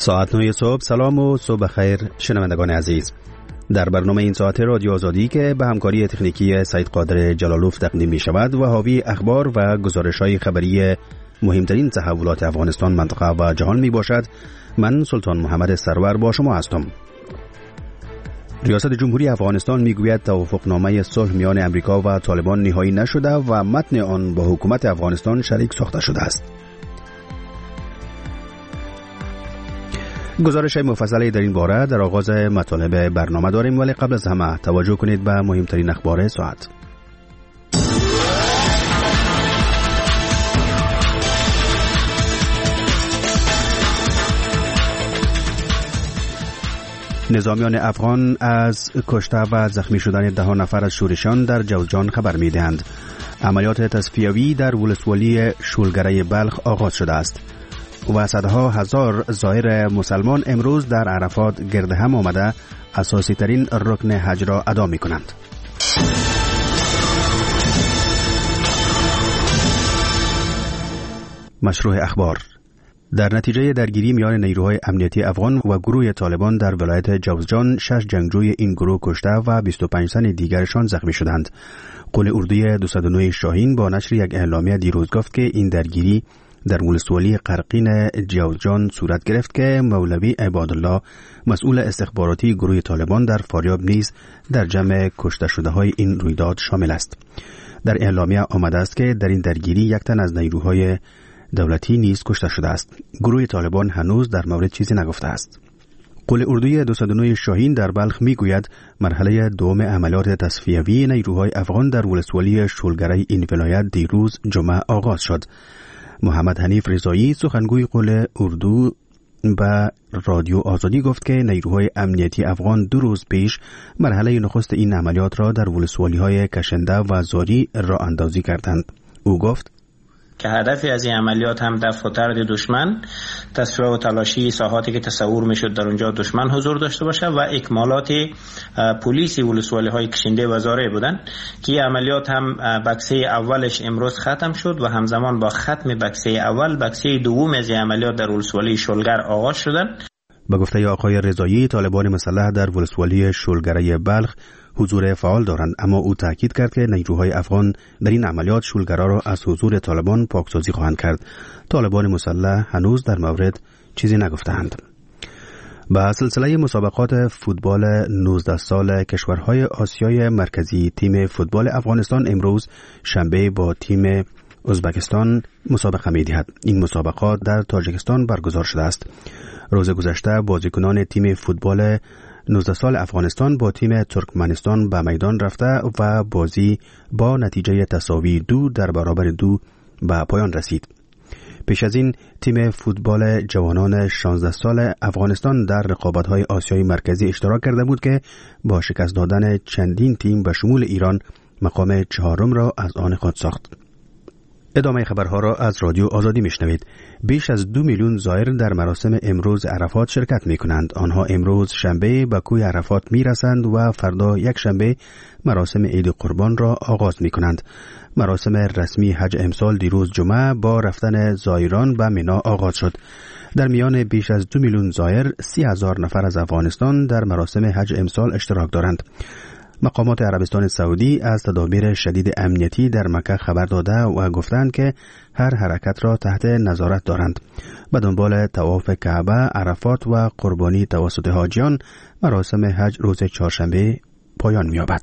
ساعت 9 صبح. سلام و صبح خیر شنوندگان عزیز. در برنامه این ساعت رادیو آزادی که به همکاری تکنیکی سید قادر جلالوف تقدیم می شود و حاوی اخبار و گزارش‌های خبری مهمترین تحولات افغانستان، منطقه و جهان می باشد، من سلطان محمد سرور با شما هستم. ریاست جمهوری افغانستان میگوید توافقنامه صلح میان امریکا و طالبان نهایی نشده و متن آن با حکومت افغانستان شریک ساخته شده است. گزارش مفصلی در این باره در آغاز مطالب برنامه داریم، ولی قبل از همه توجه کنید به مهمترین اخبار ساعت. نظامیان افغان از کشته و زخمی شدن 10 نفر از شورشیان در جوزجان خبر می‌دهند. عملیات تصفیوی در ولسوالی شولگره بلخ آغاز شده است و صدها هزار زائر مسلمان امروز در عرفات گرد هم آمده اساسی ترین رکن حج را ادا می کنند. مشروع اخبار. در نتیجه درگیری میان نیروهای امنیتی افغان و گروه طالبان در ولایت جوزجان 6 جنگجوی این گروه کشته و 25 تن دیگرشان زخمی شدند. قول اردوی 209 شاهین با نشر یک اعلامیه دیروز گفت که این درگیری در ولسوالی قرقین جوزجان صورت گرفت که مولوی عبادالله مسئول استخباراتی گروه طالبان در فاریاب نیز در جمع کشته شده های این رویداد شامل است. در اعلامیه آمده است که در این درگیری 1 تن از نیروهای دولتی نیز کشته شده است. گروه طالبان هنوز در مورد چیزی نگفته است. قول اردوی 209 شاهین در بلخ میگوید مرحله دوم عملیات تصفیوی نیروهای افغان در ولسوالی شولگره این ولایت دیروز جمعه آغاز شد. محمد حنیف رضایی سخنگوی قول اردو به رادیو آزادی گفت که نیروهای امنیتی افغان 2 روز پیش مرحله نخست این عملیات را در ولسوالی‌های کشنده و زاری راه اندازی کردند. او گفت که هدفی از این عملیات هم دفع و طرد دشمن، تصفیه و تلاشی ساحاتی که تصور میشد در اونجا دشمن حضور داشته باشه و اکمالات پلیسی ولسوالی های کشنده و زاره بودن که عملیات هم بکسه اولش امروز ختم شد و همزمان با ختم بکسه اول بکسه دوم از عملیات در ولسوالی شولگر آغاز شدن. به گفته آقای رضایی طالبان مسلح در ولسوالی شولگره بلخ حضور فعال دارند، اما او تاکید کرد که نیروهای افغان در این عملیات شولگرا را از حضور طالبان پاکسازی خواهند کرد. طالبان مسلح هنوز در مورد چیزی نگفتند. با سلسله مسابقات فوتبال 19 سال کشورهای آسیای مرکزی، تیم فوتبال افغانستان امروز شنبه با تیم ازبکستان مسابقه می‌دهد. این مسابقات در تاجیکستان برگزار شده است. روز گذشته بازیکنان تیم فوتبال 19 سال افغانستان با تیم ترکمنستان به میدان رفته و بازی با نتیجه تساوی 2-2 به پایان رسید. پیش از این تیم فوتبال جوانان 16 سال افغانستان در رقابت‌های آسیای مرکزی اشتراک کرده بود که با شکست دادن چندین تیم به شمول ایران مقام 4 را از آن خود ساخت. ادامه خبرها را از رادیو آزادی میشنوید. بیش از 2 میلیون زائر در مراسم امروز عرفات شرکت می کنند. آنها امروز شنبه به کوی عرفات می رسند و فردا یک شنبه مراسم عید قربان را آغاز می کنند. مراسم رسمی حج امسال دیروز جمعه با رفتن زائران به مینا آغاز شد. در میان بیش از 2 میلیون زائر 30,000 نفر از افغانستان در مراسم حج امسال اشتراک دارند. مقامات عربستان سعودی از تدابیر شدید امنیتی در مکه خبر داده و گفتند که هر حرکت را تحت نظارت دارند. به دنبال طواف کعبه، عرفات و قربانی توسط حاجیان، مراسم حج روز چهارشنبه پایان می‌یابد.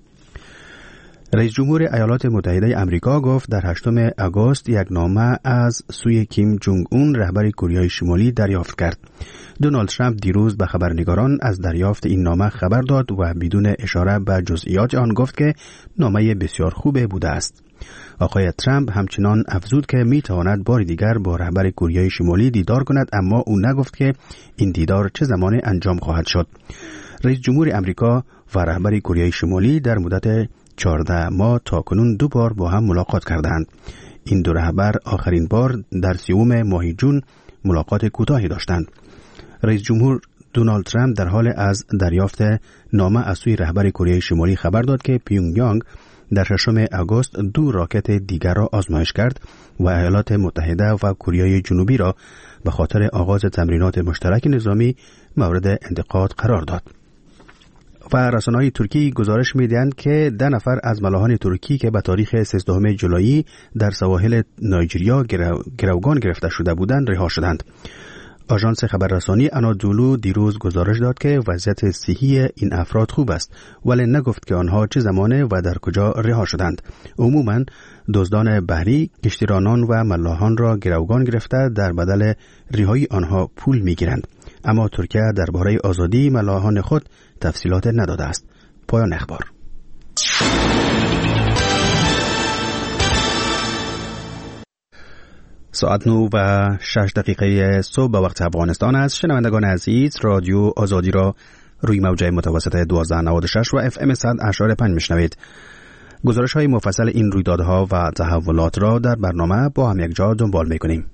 رئیس جمهور ایالات متحده آمریکا گفت در 8 آگوست یک نامه از سوی کیم جونگ اون رهبر کره شمالی دریافت کرد. دونالد ترامپ دیروز به خبرنگاران از دریافت این نامه خبر داد و بدون اشاره به جزئیات آن گفت که نامه بسیار خوب بوده است. آقای ترامپ همچنان افزود که می تواند بار دیگر با رهبر کره شمالی دیدار کند، اما او نگفت که این دیدار چه زمان انجام خواهد شد. رئیس جمهور آمریکا و رهبر کره شمالی در مدت 14 ماه تاکنون 2 بار با هم ملاقات کردند. این 2 رهبر آخرین بار در 30 ماه جون ملاقات کوتاهی داشتند. رئیس جمهور دونالد ترامپ در حال از دریافت نامه از سوی رهبر کره شمالی خبر داد که پیونگ یانگ در 6 آگوست 2 راکت دیگر را آزمایش کرد و ایالات متحده و کره جنوبی را به خاطر آغاز تمرینات مشترک نظامی مورد انتقاد قرار داد. و رسانه‌های ترکی گزارش می‌دهند که 10 نفر از ملاحان ترکی که به تاریخ 13 جولای در سواحل نایجریا گروگان گرفته شده بودند رها شدند. آژانس خبررسانی آنادولو دیروز گزارش داد که وضعیت صحی این افراد خوب است، ولی نگفت که آنها چه زمانه و در کجا رها شدند. عموماً دزدان بحری کشتیرانان و ملاحان را گروگان گرفته در بدل رهایی آنها پول می‌گیرند. اما ترکیه درباره آزادی ملاحان خود تفصیلات نداده است. پایان اخبار. ساعت 9:06 صبح به وقت افغانستان است. شنوندگان عزیز، رادیو آزادی را روی موج متوسط 1296 و FM 100.5 میشنوید. گزارش های مفصل این رویدادها و تحولات را در برنامه با هم یک جا دنبال میکنیم.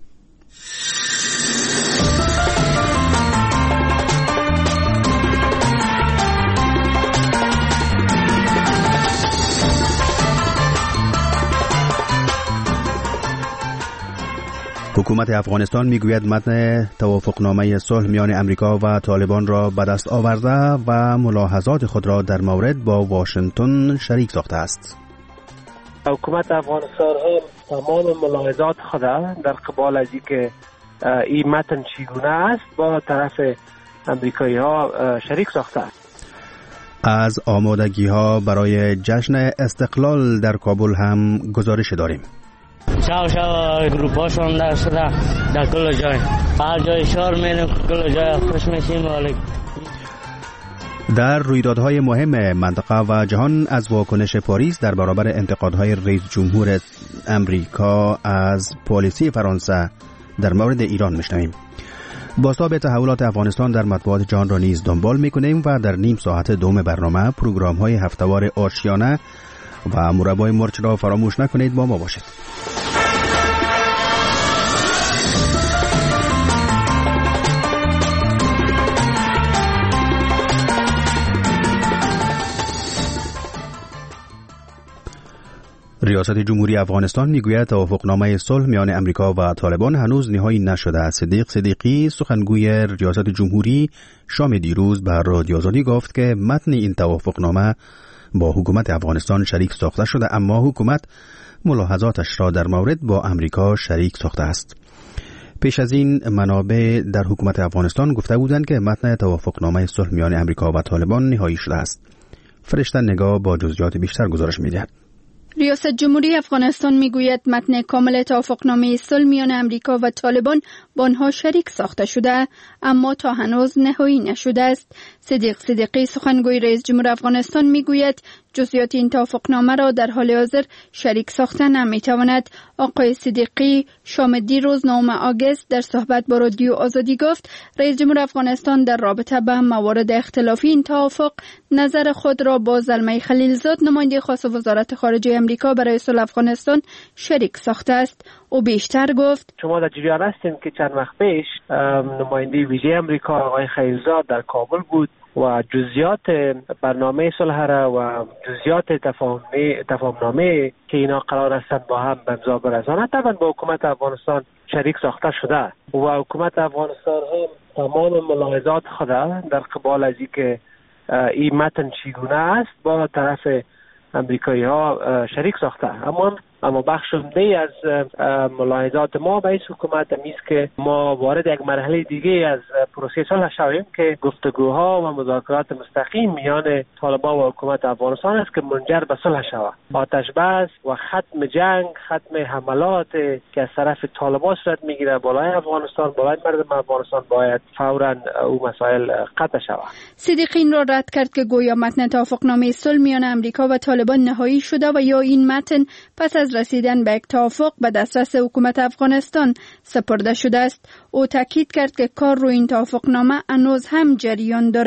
حکومت افغانستان میگوید متن توافقنامه صلح میان امریکا و طالبان را به دست آورده و ملاحظات خود را در مورد با واشنگتن شریک ساخته است. حکومت افغانستان هم تمام ملاحظات خود در قبال از اینکه این متن چگونه است با طرف امریکایی ها شریک ساخته است. از آمادگی ها برای جشن استقلال در کابل هم گزارش داریم. شاو گروپاشون در شده در کل جای هر جای شهر میریم کل جای خوش میشیم. در رویدادهای مهم منطقه و جهان از واکنش پاریس در برابر انتقادهای رئیس جمهور امریکا از پالیسی فرانسه در مورد ایران میشنویم. بازتاب تحولات افغانستان در مطبوعات جهان را نیز دنبال میکنیم و در نیم ساعت دوم برنامه پروگرام‌های هفته‌وار آشیانه و مربای مرچ را فراموش نکنید. با ما باشید. ریاست جمهوری افغانستان میگوید توافقنامه صلح میان امریکا و طالبان هنوز نهایی نشده است. صدیق صدیقی سخنگوی ریاست جمهوری شام دیروز به رادیو آزادی گفت که متن این توافقنامه با حکومت افغانستان شریک ساخته شده، اما حکومت ملاحظاتش را در مورد با امریکا شریک ساخته است. پیش از این منابع در حکومت افغانستان گفته بودند که متن توافقنامه صلح میان امریکا و طالبان نهایی شده است. فرشته نگاه با جزئیات بیشتر گزارش می‌دهد. ریاست جمهوری افغانستان میگوید متن کامل توافقنامه صلح میان امریکا و طالبان با آنها شریک ساخته شده، اما تا هنوز نهایی نشده است. صدیق صدیقی سخنگوی رئیس جمهور افغانستان میگوید جزئیات این توافقنامه را در حال حاضر شریک ساخته نمیتواند. آقای صدیقی شام دیروز 9 آگوست در صحبت با رادیو آزادی گفت رئیس جمهور افغانستان در رابطه به موارد اختلافی این توافق نظر خود را با زلمه خلیلزاد نماینده خاص وزارت خارجه امریکا برای صلح افغانستان شریک ساخته است. او بیشتر گفت شما در جریان هستیم که چند وقت پیش نماینده ویژه امریکا آقای خلیلزاد در کابل بود و جزئیات برنامه صلح را و جزئیات تفاهمنامه که اینا قرار هستند با هم به امضا برسانند طبعا با حکومت افغانستان شریک ساخته شده و حکومت افغانستان هم تمام ملاحظات خود در قبال از اینکه این متن چگونه است با طرف امریکایی ها شریک ساخته. اما بخش عمده از ملاحظات ما به این حکومت است که ما وارد یک مرحله دیگه از پروسه صلح شویم که گفتگوها و مذاکرات مستقیم میان طالبان و حکومت افغانستان است که منجر به صلح شود. آتش بس و ختم جنگ، ختم حملات که از طرف طالبان صورت میگیره بالای افغانستان، بالای مردم افغانستان باید فوراً او مسائل قطع شود. صدیقی این را رد کرد که گویا متن توافقنامه صلح میان امریکا و طالبان نهایی شده و یا این متن پس از رسیدن به یک توافق به دسترس حکومت افغانستان سپرده شده است. او تاکید کرد که کار روی این توافقنامه هنوز هم جریان دارد.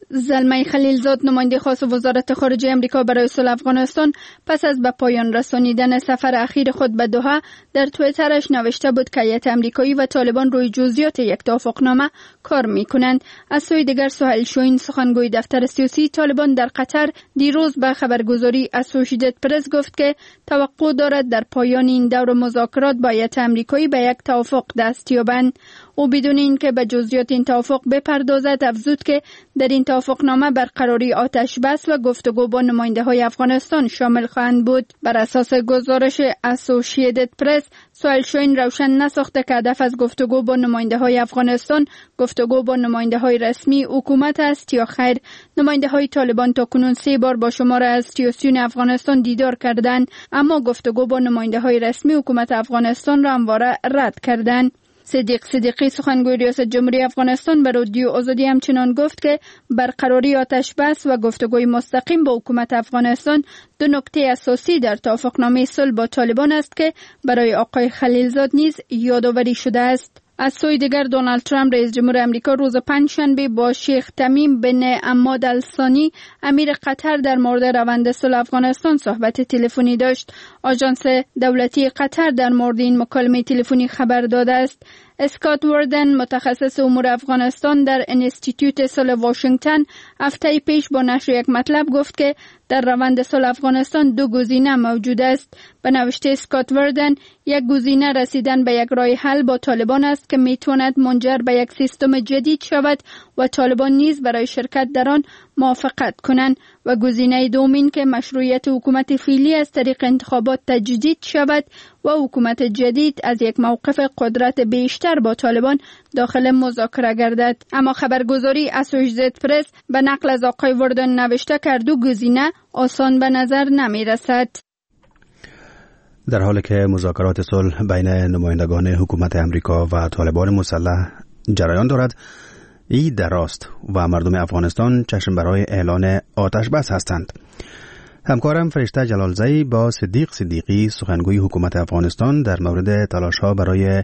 زلمه خلیلزاد نماینده خاص وزارت خارجه امریکا برای صلح افغانستان پس از به پایان رسانیدن سفر اخیر خود به دوحه در توییترش نوشته بود که هیئت امریکایی و طالبان روی جزئیات یک توافقنامه کار میکنند. از سوی دیگر سهیل شوین سخنگوی دفتر سیاسی طالبان در قطر دیروز به خبرگزاری اسوشییتد پرس گفت که توقع دارد در پایان این دور مذاکرات با هیئت امریکایی به یک توافق دست یابند. او بدون اینکه به جزئیات این توافق بپردازد افزود که در این توافقنامه برقراری آتش بس و گفتگو با نماینده های افغانستان شامل خواهند بود. بر اساس گزارش اسوشییتد پرس سهیل شوین روشن نساخته که هدف از گفتگو با نماینده های افغانستان گفتگو با نماینده های رسمی حکومت است یا خیر. نماینده های طالبان تا کنون 3 بار با شمار از سیاسیون افغانستان دیدار کردند، اما گفتگو با نماینده های رسمی حکومت افغانستان را همواره رد کردند. صدیق صدیقی سخنگوی ریاست جمهوری افغانستان به رادیو آزادی همچنان گفت که برقراری آتش بس و گفتگوی مستقیم با حکومت افغانستان 2 نکته اساسی در توافقنامه صلح با طالبان است که برای آقای خلیلزاد نیز یادآوری شده است. از سوی دیگر دونالد ترامپ رئیس جمهور امریکا روز پنجشنبه با شیخ تمیم بن حماد الثانی امیر قطر در مورد روند صلح افغانستان صحبت تلفنی داشت. آژانس دولتی قطر در مورد این مکالمه تلفنی خبر داده است. اسکات وردن متخصص امور افغانستان در انستیتوت صلح واشنگتن هفته پیش با نشر یک مطلب گفت که در روند صلح افغانستان 2 گزینه موجود است. به نوشته اسکات وردن، یک گزینه رسیدن به یک راه حل با طالبان است که میتواند منجر به یک سیستم جدید شود و طالبان نیز برای شرکت در آن موافقت کنند، و گزینه دومین که مشروعیت حکومت فعلی از طریق انتخابات تجدید شود و حکومت جدید از یک موقف قدرت بیشتر با طالبان داخل مذاکره گردد. اما خبرگزاری اسوشییتد پرس به نقل از آقای وردن نوشته که 2 گزینه آسان به نظر نمی رسد. در حالی که مذاکرات صلح بین نمایندگان حکومت امریکا و طالبان مسلح جریان دارد، این دراست و مردم افغانستان چشم برای اعلان آتش بس هستند. همکارم فرشته جلالزئی با صدیق صدیقی سخنگوی حکومت افغانستان در مورد تلاش‌ها برای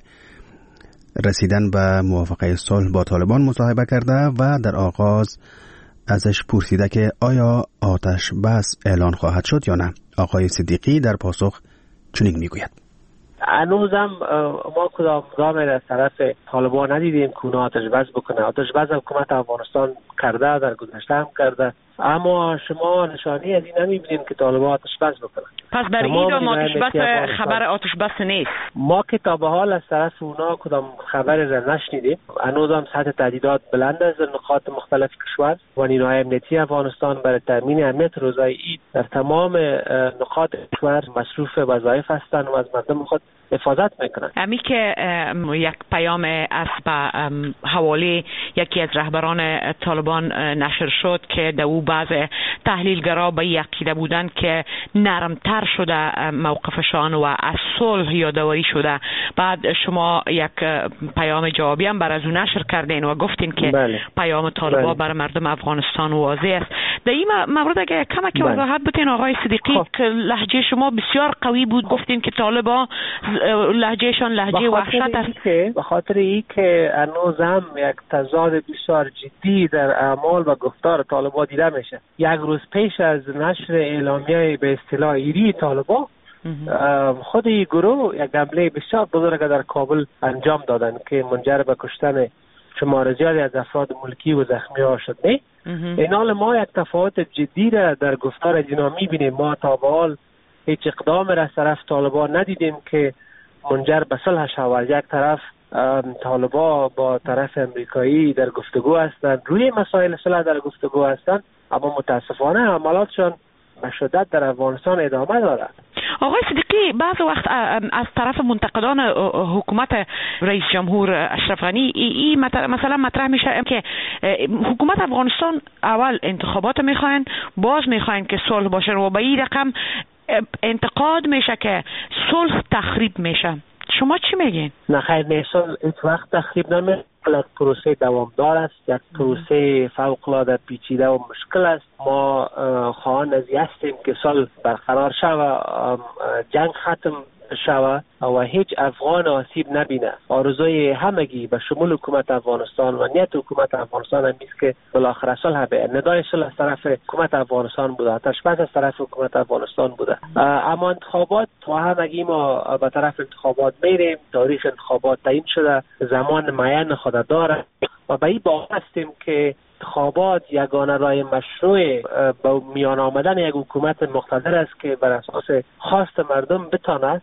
رسیدن به موافقه صلح با طالبان مصاحبه کرده و در آغاز ازش پرسیده که آیا آتش بس اعلان خواهد شد یا نه. آقای صدیقی در پاسخ چنین میگوید: هنوزم ما کدام گام از طرف طالبان ندیدیم که اونا آتش بس بکنه. آتش بس حکومت افغانستان کرده، در گذشته هم کرده، اما شما نشانی از این نمیبینیم که طالبان آتش بس بکنن. پس در ایران آتش بس خبر آتش بس نیست. ما که تا به حال از طرف اونا کدام خبری را نشنیدیم. هنوزم سطح تهدیدات بلند است در نقاط مختلف کشور و نیروهای امنیتی افغانستان برای تامین امنیت روزهای عید در تمام نقاط کشور مصروف وظایف هستند و از مردم خود حفاظت میکنند. امی که یک پیام از به حواله یکی از رهبران طالبان نشر شد که در او بعض تحلیلگرا به عقیده بودند که نرمتر شده موقفشان و از صلح یادآوری شده. بعد شما یک پیام جوابی هم بر از اون نشر کردین و گفتین که بله. پیام طالبان بر مردم افغانستان واضح است. در این مورد اگه کمک وضاحت بتین آقای صدیقی که لهجه شما بسیار قوی بود، گفتین که طالبان لهجهشان لهجه وحشت است. به خاطر ای که هنوز هم یک تضاد بسیار جدی در اعمال و گفتار طالبان دیده میشه. یک روز پیش از نشر اعلامیه به اصطلاح ایری طالبان، خود این گروه یک حمله بسیار بزرگ در کابل انجام دادن که منجر به کشتن شمار زیادی از افراد ملکی و زخمی ها شد. این حال ما یک تفاوت جدی را در گفتار از اینا میبینیم. ما تا به حال هیچ اقدام را از طرف طالبان ندیدیم که منجر به صلح شود. یک طرف طالبان با طرف امریکایی در گفتگو هستند، روی مسائل صلح در گفتگو هستند، اما متاسفانه عملاتشان به شدت در افغانستان ادامه دارد. آقای صدیقی، بعض وقت از طرف منتقدان حکومت رئیس جمهور اشرف غنی این مثلا مطرح میشه که حکومت افغانستان اول انتخابات میخواین، باز میخواین که صلح باشه و به این رقم انتقاد میشه که صلح تخریب میشه. شما چی میگین؟ نه خیر، صلح هیچ وقت تخریب نمیشه. یک پروسه دوامدار است، یک پروسه فوق‌العاده پیچیده و مشکل است. ما خواهان از این هستیم که صلح برقرار شود و جنگ ختم شود و هیچ افغان آسیب نبینه. آرزوی همگی به شمول حکومت افغانستان و نیت حکومت افغانستان هم است که بالاخره صلح بیاید. ندای صلح از طرف حکومت افغانستان بوده، آتش‌بس از طرف حکومت افغانستان بوده. اما انتخابات و همگی ما به طرف انتخابات میریم. تاریخ انتخابات تعیین شده، زمان معین خود داره و به این باور هستیم که انتخابات یگانه راه مشروع با میان آمدن یک حکومت مقتدر است که بر اساس خواست مردم بتونه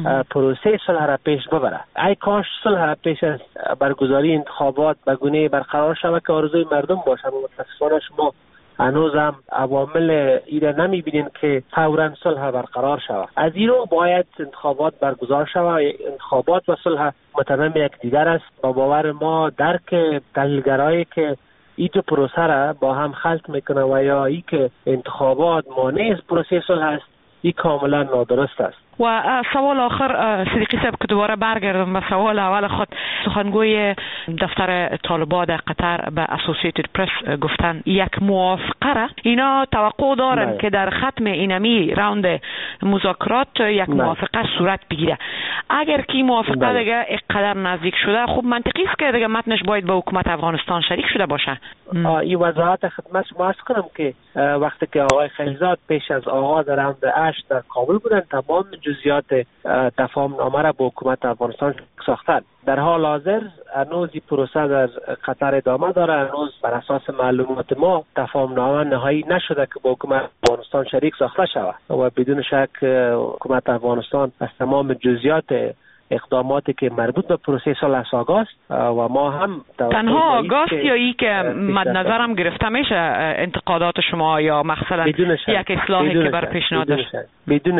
پروسه صلح را پیش ببره. ای کاش صلح را پیش از برگزاری انتخابات به گونه برقرار شود که آرزوی مردم باشه. متاسفانه شما هنوز هم عوامل ایره نمیبینین که فوراً صلح برقرار شود. از این رو باید انتخابات برگزار شود. انتخابات و صلح متمم یک دیگر است. با باور ما درک تحلیلگرایی که این دو پروسه را با هم خلط میکنه و یا ای که انتخابات مانع از پروسه صلح است، این کاملا نادرست است. و سوال آخر صدیقی صاحب که دوباره برگردم به سوال اول خود، سخنگوی دفتر طالبان در قطر به اسوسییتد پرس گفتن یک موافقه را اینا توقع دارن که در ختم اینمی راوند مذاکرات یک موافقه صورت بگیره. اگر که موافقه دیگه اینقدر نزدیک شده، خب منطقی است که دیگه متنش باید به حکومت افغانستان شریک شده باشه. این وضاحت خدمت شما عرض کنم که وقتی که آقای خلیلزاد پیش از آغاز راوند 8 در کابل بودن، تمام جزئیات تفاهم نامه را با حکومت افغانستان ساختن. در حال حاضر هنوز این پروسه در قطر ادامه داره. هنوز بر اساس معلومات ما تفاهم نامه نهایی نشده که با حکومت افغانستان شریک ساخته شود و بدون شک حکومت افغانستان از تمام جزئیات اقداماتی که مربوط به پروسه صلح آگاست و ما هم تنها آگاست یا ای که مد نظرم گرفته میشه انتقادات شما یا مثلا یک اصلاحی که بر پیشنهاد داشت؟ بدون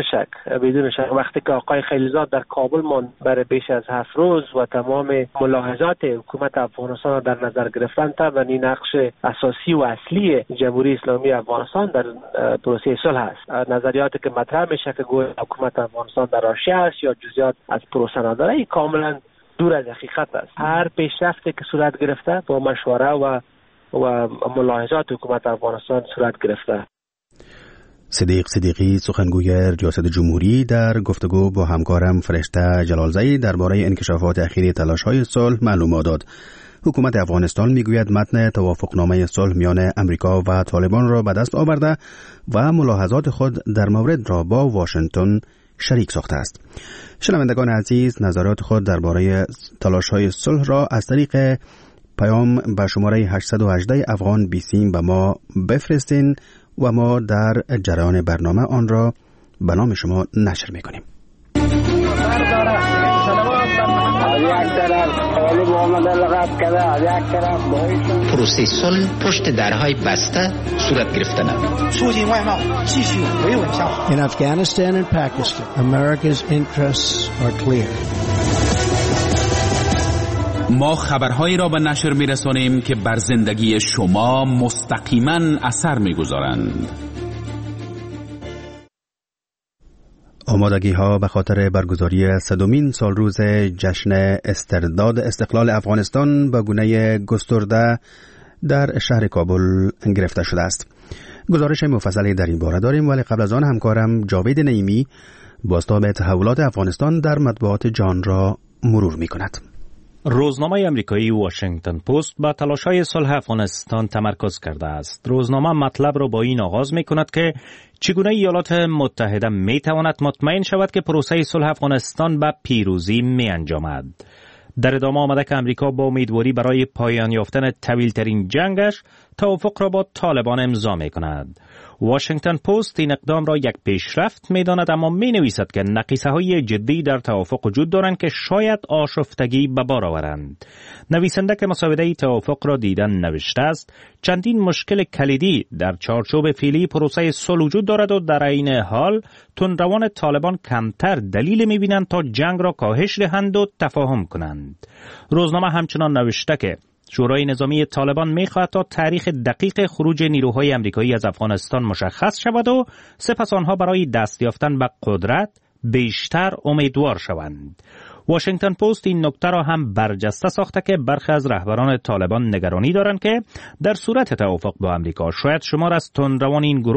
شک وقتی که آقای خلیلزاد در کابل ماند برای بیش از 7 روز و تمام ملاحظات حکومت افغانستان در نظر گرفتن، طبعا این نقش اساسی و اصلی جمهوری اسلامی افغانستان در پروسه صلح است. نظریاتی که مطرح میشه که گویا حکومت افغانستان در حاشیه است یا جزئیات از پروسه نداره، این کاملا دور از حقیقت است. هر پیشرفتی که صورت گرفته با مشوره و ملاحظات حکومت افغانستان صورت گرفته. صدیق صدیقی، سخنگوی ریاست جمهوری، در گفتگو با همکارم فرشته جلالزایی درباره انکشافات اخیر تلاش‌های صلح معلومات داد. حکومت افغانستان میگوید متن توافقنامه صلح میان امریکا و طالبان را به دست آورده و ملاحظات خود در مورد را با واشنگتن شریک ساخته است. شنوندگان عزیز، نظرات خود درباره تلاش‌های صلح را از طریق پیام به شماره 818 افغان بیسیم به ما بفرستین و ما در جریان برنامه آن را به نام شما نشر می‌کنیم. پروسه صلح پشت درهای بسته صورت گرفتن. In Afghanistan and Pakistan, America's interests are clear. ما خبرهایی را به نشر می‌رسانیم که بر زندگی شما مستقیما اثر می‌گذارند. آمادگی‌ها به خاطر برگزاری 100مین سالروز جشن استرداد استقلال افغانستان با گونه گسترده در شهر کابل گرفته شده است. گزارش مفصلی در این باره داریم، ولی قبل از آن همکارم جاوید نعیمی بازتاب تحولات افغانستان در مطبوعات جهان را مرور می‌کند. روزنامه آمریکایی واشنگتن پست با تلاش‌های صلح افغانستان تمرکز کرده است. روزنامه مطلب را با این آغاز می‌کند که چگونه ایالات متحده می‌تواند مطمئن شود که پروسه صلح افغانستان به پیروزی می‌انجامد. در ادامه آمده که امریکا با امیدواری برای پایان یافتن طویل‌ترین جنگش توافق را با طالبان امضا می‌کند. واشنگتن پست این اقدام را یک پیشرفت می‌داند، اما می‌نویسد که نقیصه‌های جدی در توافق وجود دارند که شاید آشفتگی به بار آورند. نویسنده که مسوده توافق را دیدن نوشته است: چندین مشکل کلیدی در چارچوب فعلی پروسه صلح وجود دارد و در این حال تندروان طالبان کمتر دلیل می‌بینند تا جنگ را کاهش دهند و تفاهم کنند. روزنامه همچنان نوشته که شورای نظامی طالبان می‌خواهد تا تاریخ دقیق خروج نیروهای آمریکایی از افغانستان مشخص شود و سپس آنها برای دست یافتن به قدرت بیشتر امیدوار شوند. واشنگتن پست این نکته را هم برجسته ساخته که برخی از رهبران طالبان نگرانی دارند که در صورت توافق با آمریکا شاید شمار از تندروان این گروه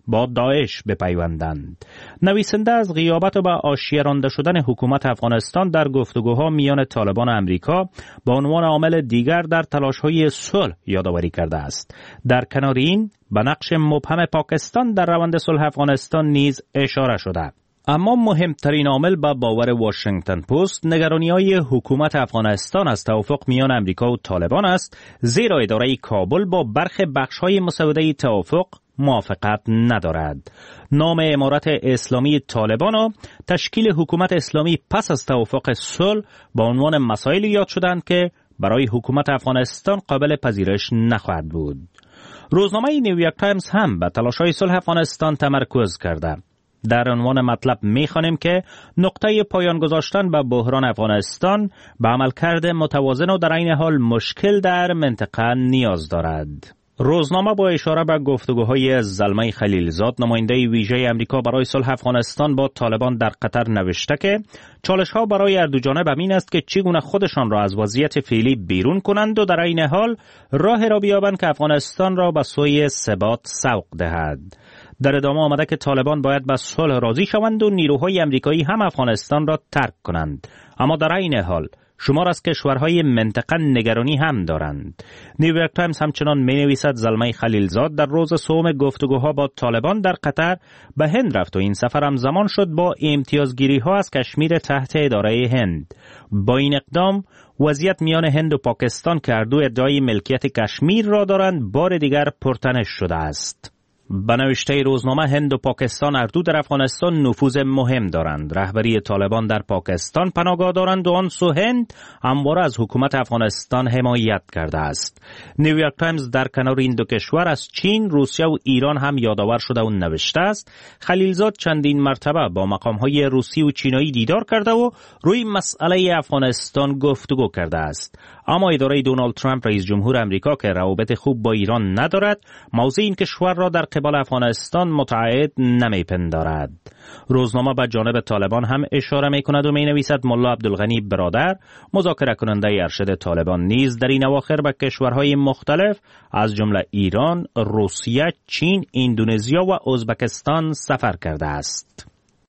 با داعش بپیوندند. نویسنده از غیابت و به حاشیه رانده شدن حکومت افغانستان در گفتگوها میان طالبان و امریکا به عنوان عامل دیگر در تلاش‌های صلح یادآوری کرده است. در کنار این به نقش مبهم پاکستان در روند صلح افغانستان نیز اشاره شده. اما مهمترین عامل به باور واشنگتن پست نگرانی‌های حکومت افغانستان از توافق میان امریکا و طالبان است، زیرا اداره کابل با برخی بخش‌های مسوده توافق موافقت ندارد. نام امارت اسلامی طالبان و تشکیل حکومت اسلامی پس از توافق صلح با عنوان مسائلی یاد شدند که برای حکومت افغانستان قابل پذیرش نخواهد بود. روزنامه نیویورک تایمز هم به تلاش‌های صلح افغانستان تمرکز کرده. در عنوان مطلب می‌خوانیم که نقطه پایان گذاشتن به بحران افغانستان به عملکرد متوازن و در عین حال مشکل در منطقه نیاز دارد. روزنامه با اشاره به گفتگوهای زلمه خلیلزاد نماینده ویژه امریکا برای صلح افغانستان با طالبان در قطر نوشته که چالش‌ها برای هر دو جانب همین است که چگونه خودشان را از وضعیت فعلی بیرون کنند و در عین حال راه را بیابند که افغانستان را به سوی ثبات سوق دهد. در ادامه آمده که طالبان باید به صلح راضی شوند و نیروهای امریکایی هم افغانستان را ترک کنند، اما در عین حال شمار از کشورهای منطقه نگرانی هم دارند. نیویورک تایمز همچنان می‌نویسد زلمه خلیلزاد در روز سوم گفتگوها با طالبان در قطر به هند رفت و این سفر هم زمان شد با امتیازگیری‌ها از کشمیر تحت اداره هند. با این اقدام وضعیت میان هند و پاکستان که هر دو ادعای ملکیت کشمیر را دارند بار دیگر پرتنش شده است. به نوشته روزنامه هند و پاکستان هر دو در افغانستان نفوذ مهم دارند. رهبری طالبان در پاکستان پناهگاه دارند و آن سو هند همواره از حکومت افغانستان حمایت کرده است. نیویورک تایمز در کنار این دو کشور از چین، روسیه و ایران هم یادآور شده و نوشته است خلیلزاد چندین مرتبه با مقام‌های روسی و چینایی دیدار کرده و روی مسئله افغانستان گفتگو کرده است. اما اداره دونالد ترامپ رئیس جمهور امریکا که روابط خوب با ایران ندارد، موضع این کشور را در قبال افغانستان متعهد نمیپندارد. روزنامه به جانب طالبان هم اشاره میکند و مینویسد ملا عبدالغنی برادر، مذاکره کننده ارشد طالبان نیز در این اواخر به کشورهای مختلف از جمله ایران، روسیه، چین، اندونزیا و ازبکستان سفر کرده است.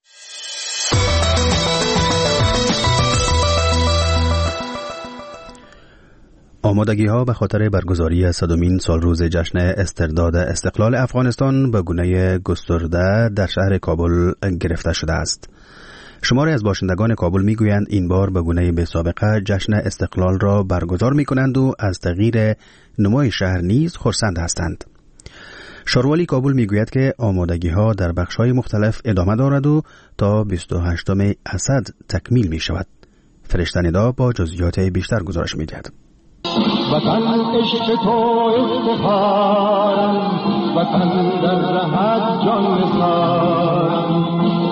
آمادگی‌ها به خاطر برگزاری 100مین سالروز جشن استرداد استقلال افغانستان به گونه گسترده در شهر کابل گرفته شده است. شماری از باشندگان کابل میگویند این بار به گونه بی‌سابقه جشن استقلال را برگزار می‌کنند و از تغییر نمای شهر نیز خرسند هستند. شاروالی کابل میگوید که آمادگی‌ها در بخش‌های مختلف ادامه دارد و تا 28 اسد تکمیل می‌شود. فرشته ندا با جزئیات بیشتر گزارش می‌دهد. وطن عشق تو افتخارم، وطن در رهت جان نثارم.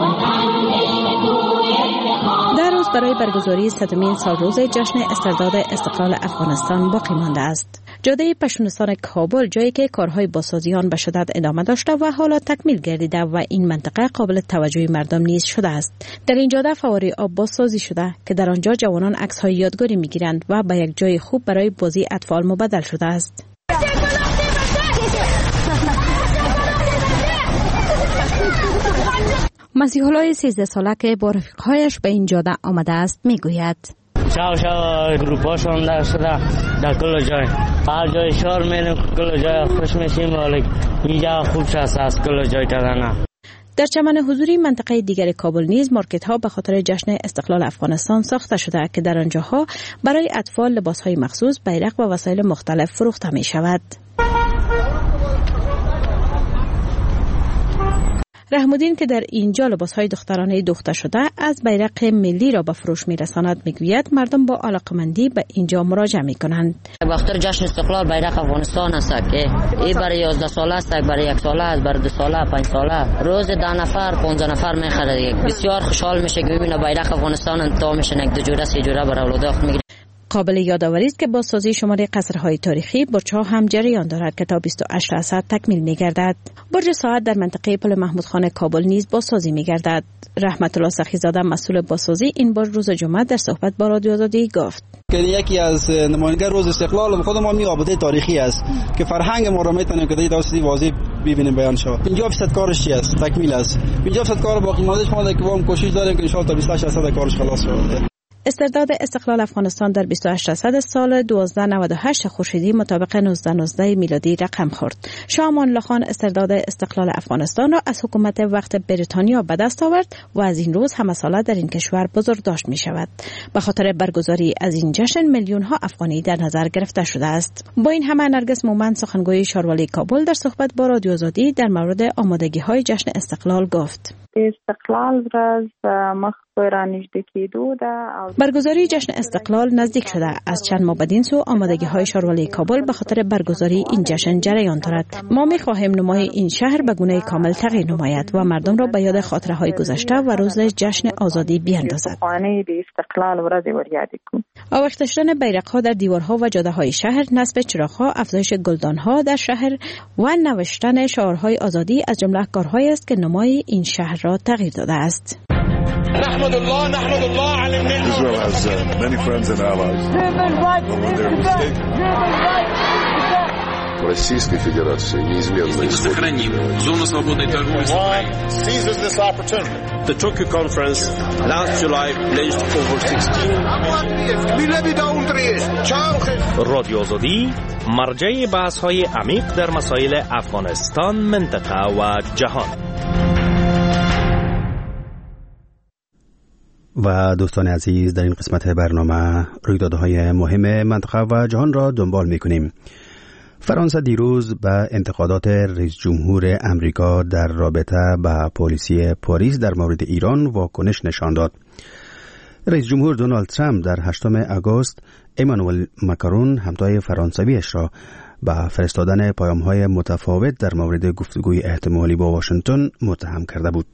در روز برای برگزاری 100مین سالروز جشن استرداد استقلال افغانستان باقی مانده است. جاده پشتونستان کابل جایی که کارهای بازسازی آن به شدت ادامه داشته و حالا تکمیل گردیده و این منطقه قابل توجه مردم نیز شده است. در این جاده فواره آب بازسازی شده که در آنجا جوانان عکس‌های یادگاری می‌گیرند و به یک جای خوب برای بازی اطفال مبدل شده است. مسیح الله 13 ساله که با رفیق‌هایش به این جاده آمده است میگوید: شاو گروپاشون در شده در کل جای، هر جای شهر میریم کل جای خوش میشیم، ولی اینجا خوب شست از کل جای کردن. در چمن حضوری منطقه دیگر کابل نیز مارکت ها به خاطر جشن استقلال افغانستان ساخته شده که در آنجاها برای اطفال لباس های مخصوص، بیرق و وسایل مختلف فروخته می شود. رحم‌الدین که در اینجا لباس‌های دخترانه دوخته شده از بیرق ملی را به فروش می‌رساند می‌گوید مردم با علاقه‌مندی به اینجا مراجعه می‌کنند. وقتی جشن استقلال بیرق افغانستان است که این برای 11 ساله است، برای 1 ساله است، برای 2 ساله، 5 ساله، روز 10 نفر 15 نفر می‌خره. بسیار خوشحال میشه که ببینه بیرق افغانستان انتها میشه، یک دو جوره سه جوره برای اولاد می‌گیره. قابل یادآوری است که بازسازی شماره قصرهای تاریخی برج‌ها هم جریان دارد که تا 28 اسد تکمیل می‌گردد. برج ساعت در منطقه پل محمود خان کابل نیز بازسازی می‌گردد. رحمت الله سخی‌زاده مسئول بازسازی این برج روز جمعه در صحبت با رادیو آزادی گفت که یکی از نمایندگان روز استقلال خود ما رابطه تاریخی است که فرهنگ ما را میتونه که داستی واضح ببینیم بیان شود. 50% کارش چی است؟ تکمیل است. 50% کار باقی ماندهش مونده که با هم کوشش داریم که ان شاء الله تا 28% کارش خلاص شود. استرداد استقلال افغانستان در 28 سال 1298 خورشیدی مطابق 1919 میلادی رقم خورد. شاه امان الله خان استرداد استقلال افغانستان را از حکومت وقت بریتانیا به دست آورد و از این روز همه ساله در این کشور بزرگداشت می شود. به خاطر برگزاری از این جشن میلیون ها افغانی در نظر گرفته شده است. با این همه نرگس مومند سخنگوی شاروالی کابل در صحبت با رادیو آزادی در مورد آمادگی های جشن استقلال گفت: استقلال ورځ مخ را نږدې کېدو ده. برگزاری جشن استقلال نزدیک شده. از چند ماه بدین سو آمادگی های شاروالی کابل به خاطر برگزاری این جشن جریان دارد. ما می خواهیم نمای این شهر به گونه کامل تغییر نماید و مردم را به یاد خاطره های گذشته و روز جشن آزادی بیاندازد. استقلال ورځ ور یاد کړو. آویخته شدن بیرق ها در دیوارها و جاده های شهر، نصب چراغ ها، افزایش گلدان ها در شهر و نوشتن شعارهای آزادی از جمله کارهایی است که نمای این شهر را تغییر داده است. نحمد الله على Israel has many friends and allies. Российской Федерации неизменно сохраним зону свободной торговли с Украиной. Seizes this opportunity. The Tokyo conference last July pledged over 16. رادیو آزادی مرجع بحث‌های عمیق در مسائل افغانستان، منطقه و جهان. و دوستان عزیز، در این قسمت برنامه رویدادهای مهم منطقه و جهان را دنبال می‌کنیم. فرانسه دیروز به انتقادات رئیس جمهور امریکا در رابطه با پلیسی پاریس در مورد ایران واکنش نشان داد. رئیس جمهور دونالد ترامپ در 8 آگوست امانوئل ماکرون همتای فرانسویش را با فرستادن پیام‌های متفاوت در مورد گفتگوی احتمالی با واشنگتن متهم کرده بود.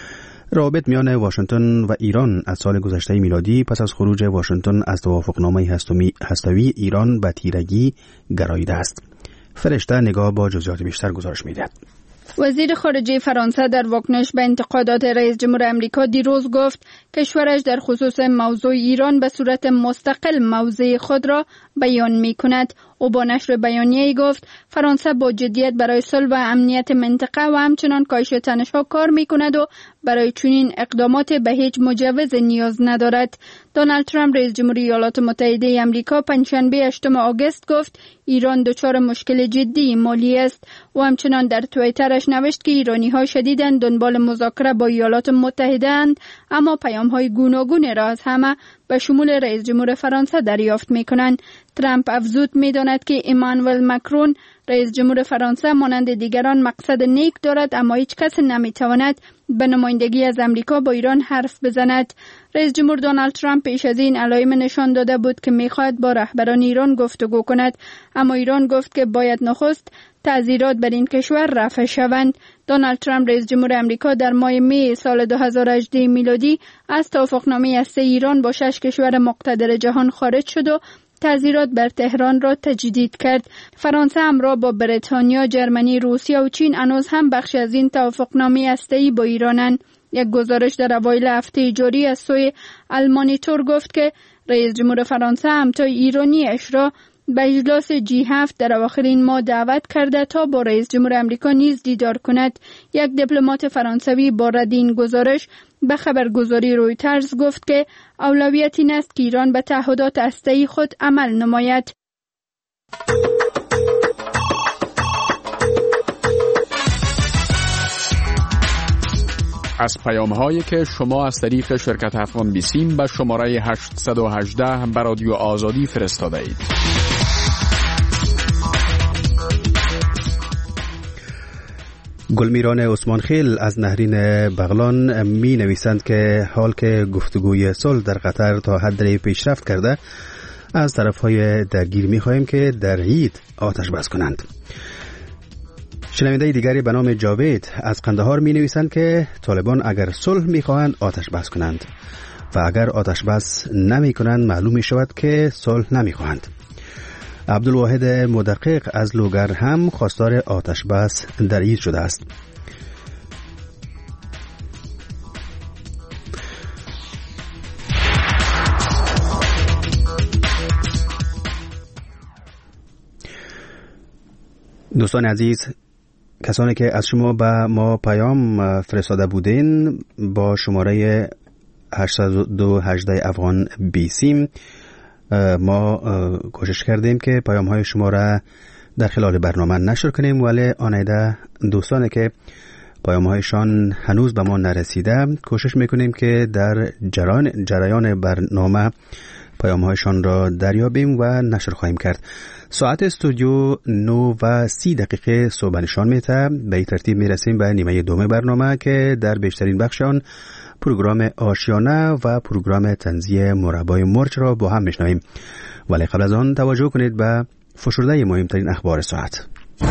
روابط میان واشنگتن و ایران از سال گذشته میلادی پس از خروج واشنگتن از توافقنامه هسته‌ای ایران به تیرگی گراییده است. فرشته نگاه با جزئیات بیشتر گزارش می‌دهد. وزیر خارجه فرانسه در واکنش به انتقادات رئیس جمهور امریکا دیروز گفت کشورش در خصوص موضوع ایران به صورت مستقل موضع خود را بیان می‌کند. او با نشر بیانیه‌ای گفت فرانسه با جدیت برای صلح و امنیت منطقه و همچنان کاهش تنش‌ها کار می‌کند و برای چنین اقدامات به هیچ مجوز نیاز ندارد. دونالد ترامپ رئیس جمهور ایالات متحده آمریکا پنجشنبه 8 آگوست گفت ایران دچار مشکل جدی مالی است و همچنان در توییترش نوشت که ایرانی‌ها شدیداً دنبال مذاکره با ایالات متحده اند، اما پیام‌های گوناگون را از همه به شمول رئیس جمهور فرانسه دریافت می‌کنند. ترامپ افزود می‌داند که امانوئل ماکرون رئیس جمهور فرانسه مانند دیگران مقصد نیک دارد، اما هیچ کس نمی‌تواند به نمایندگی از امریکا با ایران حرف بزند. رئیس جمهور دونالد ترامپ پیش از این علائم نشان داده بود که می‌خواهد با رهبران ایران گفتگو کند، اما ایران گفت که باید نخست تعزیرات بر این کشور رفع شوند. دونالد ترامپ رئیس جمهور امریکا در ماه می سال 2018 میلادی از توافقنامه هسته‌ای ایران با 6 کشور مقتدر جهان خارج شد و تعزیرات بر تهران را تجدید کرد. فرانسه همراه با بریتانیا، جرمنی، روسیه و چین هنوز هم بخش از این توافقنامه هسته‌ای با ایرانند. یک گزارش در اوایل هفته جاری از سوی المانیتور گفت که رئیس جمهور فرانسه همتای ایرانی اش را به اجلاس G7 در اواخر این ماه دعوت کرده تا با رئیس جمهور امریکا نیز دیدار کند. یک دیپلمات فرانسوی با رد این گزارش به خبرگزاری رویترز گفت که اولویت این است که ایران به تعهدات هسته‌ای خود عمل نماید. از پیام‌هایی که شما از طریق شرکت افغان بیسیم به شماره 818 به رادیو آزادی فرستاده اید. گلمیران عثمان خیل از نهرین بغلان می نویسند که حال که گفتگوی صلح در قطر تا حدی پیشرفت کرده، از طرفهای درگیر می خواهیم که در عید آتش بس کنند. شنونده دیگری به نام جاوید از قندهار می نویسند که طالبان اگر صلح می خواهند آتش بس کنند و اگر آتش بس نمی کنند معلوم می شود که صلح نمی خواهند. عبدالواحد مدقق از لوگر هم خواستار آتش بس در عید شده است. دوستان عزیز، کسانی که از شما به ما پیام فرستاده بودین با شماره 818 افغان بیسیم ما کوشش کردیم که پیام های شما را در خلال برنامه نشر کنیم، ولی آنیده دوستانی که پیام هایشان هنوز به ما نرسیده کوشش میکنیم که در جریان برنامه پیام هایشان را دریابیم و نشر خواهیم کرد. ساعت استودیو 9:30 صبح نشان میده. به این ترتیب میرسیم به نیمه دوم برنامه که در بیشترین بخش آن پروگرام آشیانه و پروگرام تنزیه مربای مرچ را با هم میشنویم. ولی قبل از آن توجه کنید به فشرده مهمترین اخبار ساعت.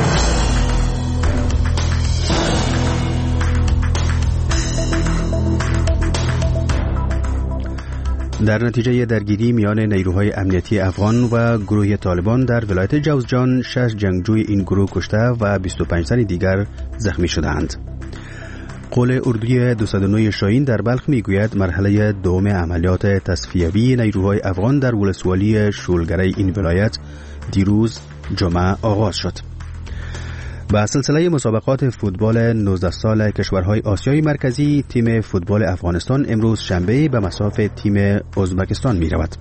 در نتیجه درگیری میان نیروهای امنیتی افغان و گروه طالبان در ولایت جوزجان 6 جنگجوی این گروه کشته و 25 تن دیگر زخمی شدند. قول اردوی 209 شاهین در بلخ میگوید مرحله دوم عملیات تصفیوی نیروهای افغان در ولسوالی شولگره این ولایت دیروز جمعه آغاز شد. با سلسله مسابقات فوتبال 19 سال کشورهای آسیای مرکزی تیم فوتبال افغانستان امروز شنبه به مصاف تیم ازبکستان می رود.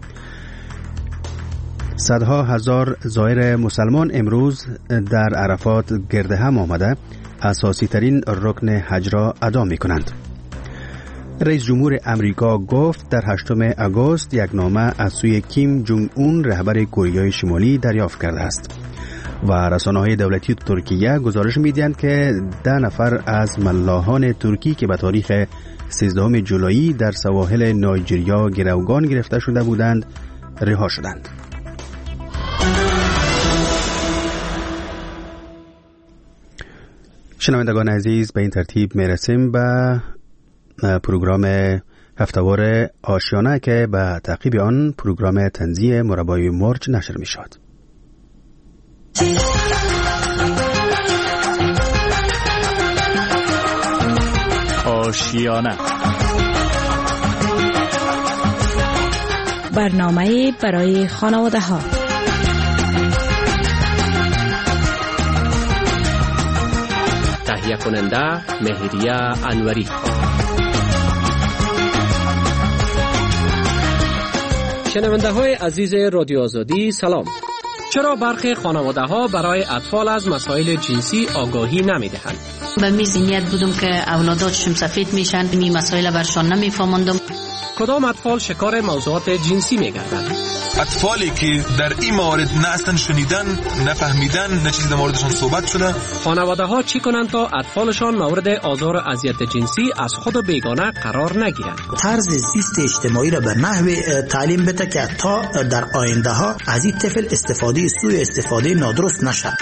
صدها هزار زائر مسلمان امروز در عرفات گرد هم آمده اساسی ترین رکن حج را ادا می کنند. رئیس جمهور امریکا گفت در 8 آگوست یک نامه از سوی کیم جونگ اون رهبر کره شمالی دریافت کرده است. و رسانه‌های دولتی ترکیه گزارش می‌دهند که 10 نفر از ملاحان ترکی که به تاریخ 13 جولای در سواحل نایجریا گروگان گرفته شده بودند رها شدند. شنوندگان عزیز، به این ترتیب میرسیم به پروگرام هفتهوار آشیانه که به تعقیب آن پروگرام تنزیه مربای مرچ نشر می‌شود. آشیانه برنامه برای خانواده ها. تهیه کننده مهریه انوری. شنونده های عزیز رادیو آزادی سلام. چرا برخی خانواده ها برای اطفال از مسائل جنسی آگاهی نمی دهند؟ به می ذهنیت بودم که اولاداتشون سفید میشن، این مسائل برشان نمیفهمندم. کدام اطفال شکار موضوعات جنسی می گردند؟ اطفالی که در این موارد نه اصلا شنیدن، نفهمیدن، نه چیزی در موردشان صحبت شده. خانواده ها چی کنند تا اطفالشان مورد آزار و اذیت جنسی از خود و بیگانه قرار نگیرند؟ طرز زیست اجتماعی را به نحو تعلیم بده که تا در آینده ها از این طفل سوء استفاده نادرست نشد.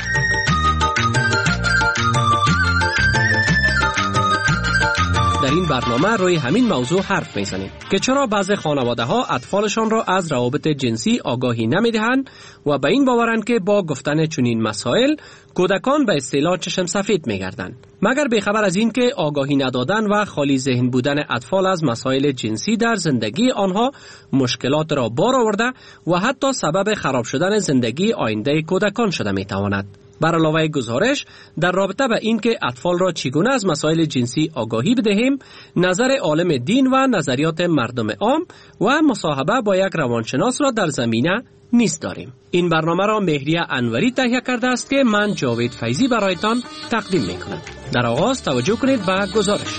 در این برنامه روی همین موضوع حرف میزنیم که چرا بعضی خانواده ها اطفالشان را از روابط جنسی آگاهی نمیدهند و به این باورند که با گفتن چنین مسائل کودکان به اصطلاح چشم سفید میگردند، مگر بیخبر از این که آگاهی ندادن و خالی ذهن بودن اطفال از مسائل جنسی در زندگی آنها مشکلات را بار آورده و حتی سبب خراب شدن زندگی آینده کودکان شده میتواند. بر علاوه گزارش در رابطه به این که اطفال را چگونه از مسائل جنسی آگاهی بدهیم، نظر عالم دین و نظریات مردم عام و مصاحبه با یک روانشناس را در زمینه نیز داریم. این برنامه را مهریه انوری تهیه کرده است که من جاوید فیضی برایتان تقدیم میکنم. در آغاز توجه کنید به گزارش.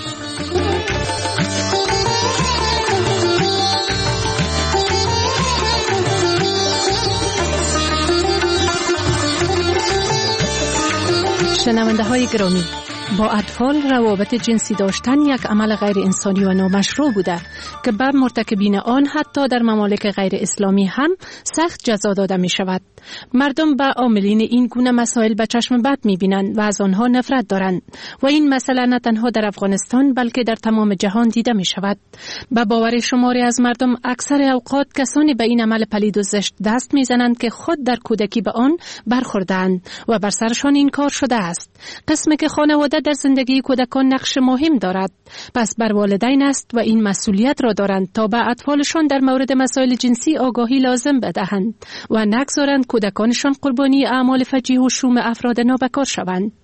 شنونده های گرامی، با اطفال روابط جنسی داشتن یک عمل غیر انسانی و نامشروع بوده که بر مرتکبین آن حتی در ممالک غیر اسلامی هم سخت جزا داده می شود. مردم به عاملین این گونه مسائل به چشم بد می بینند و از آنها نفرت دارند و این مسئله نه تنها در افغانستان بلکه در تمام جهان دیده می شود. به باور شماری از مردم اکثر اوقات کسانی به این عمل پلید و زشت دست می زنند که خود در کودکی به آن برخوردند و بر سرشان این کار شده است. قسمی که خانواده در زندگی کودکان نقش مهم دارد، پس بر والدین است و این مسئولیت را دارند تا به اطفالشان در مورد مسائل جنسی آگاهی لازم بدهند و نگذارند کودکانشان قربانی اعمال فجیع و شوم افراد نابکار شوند.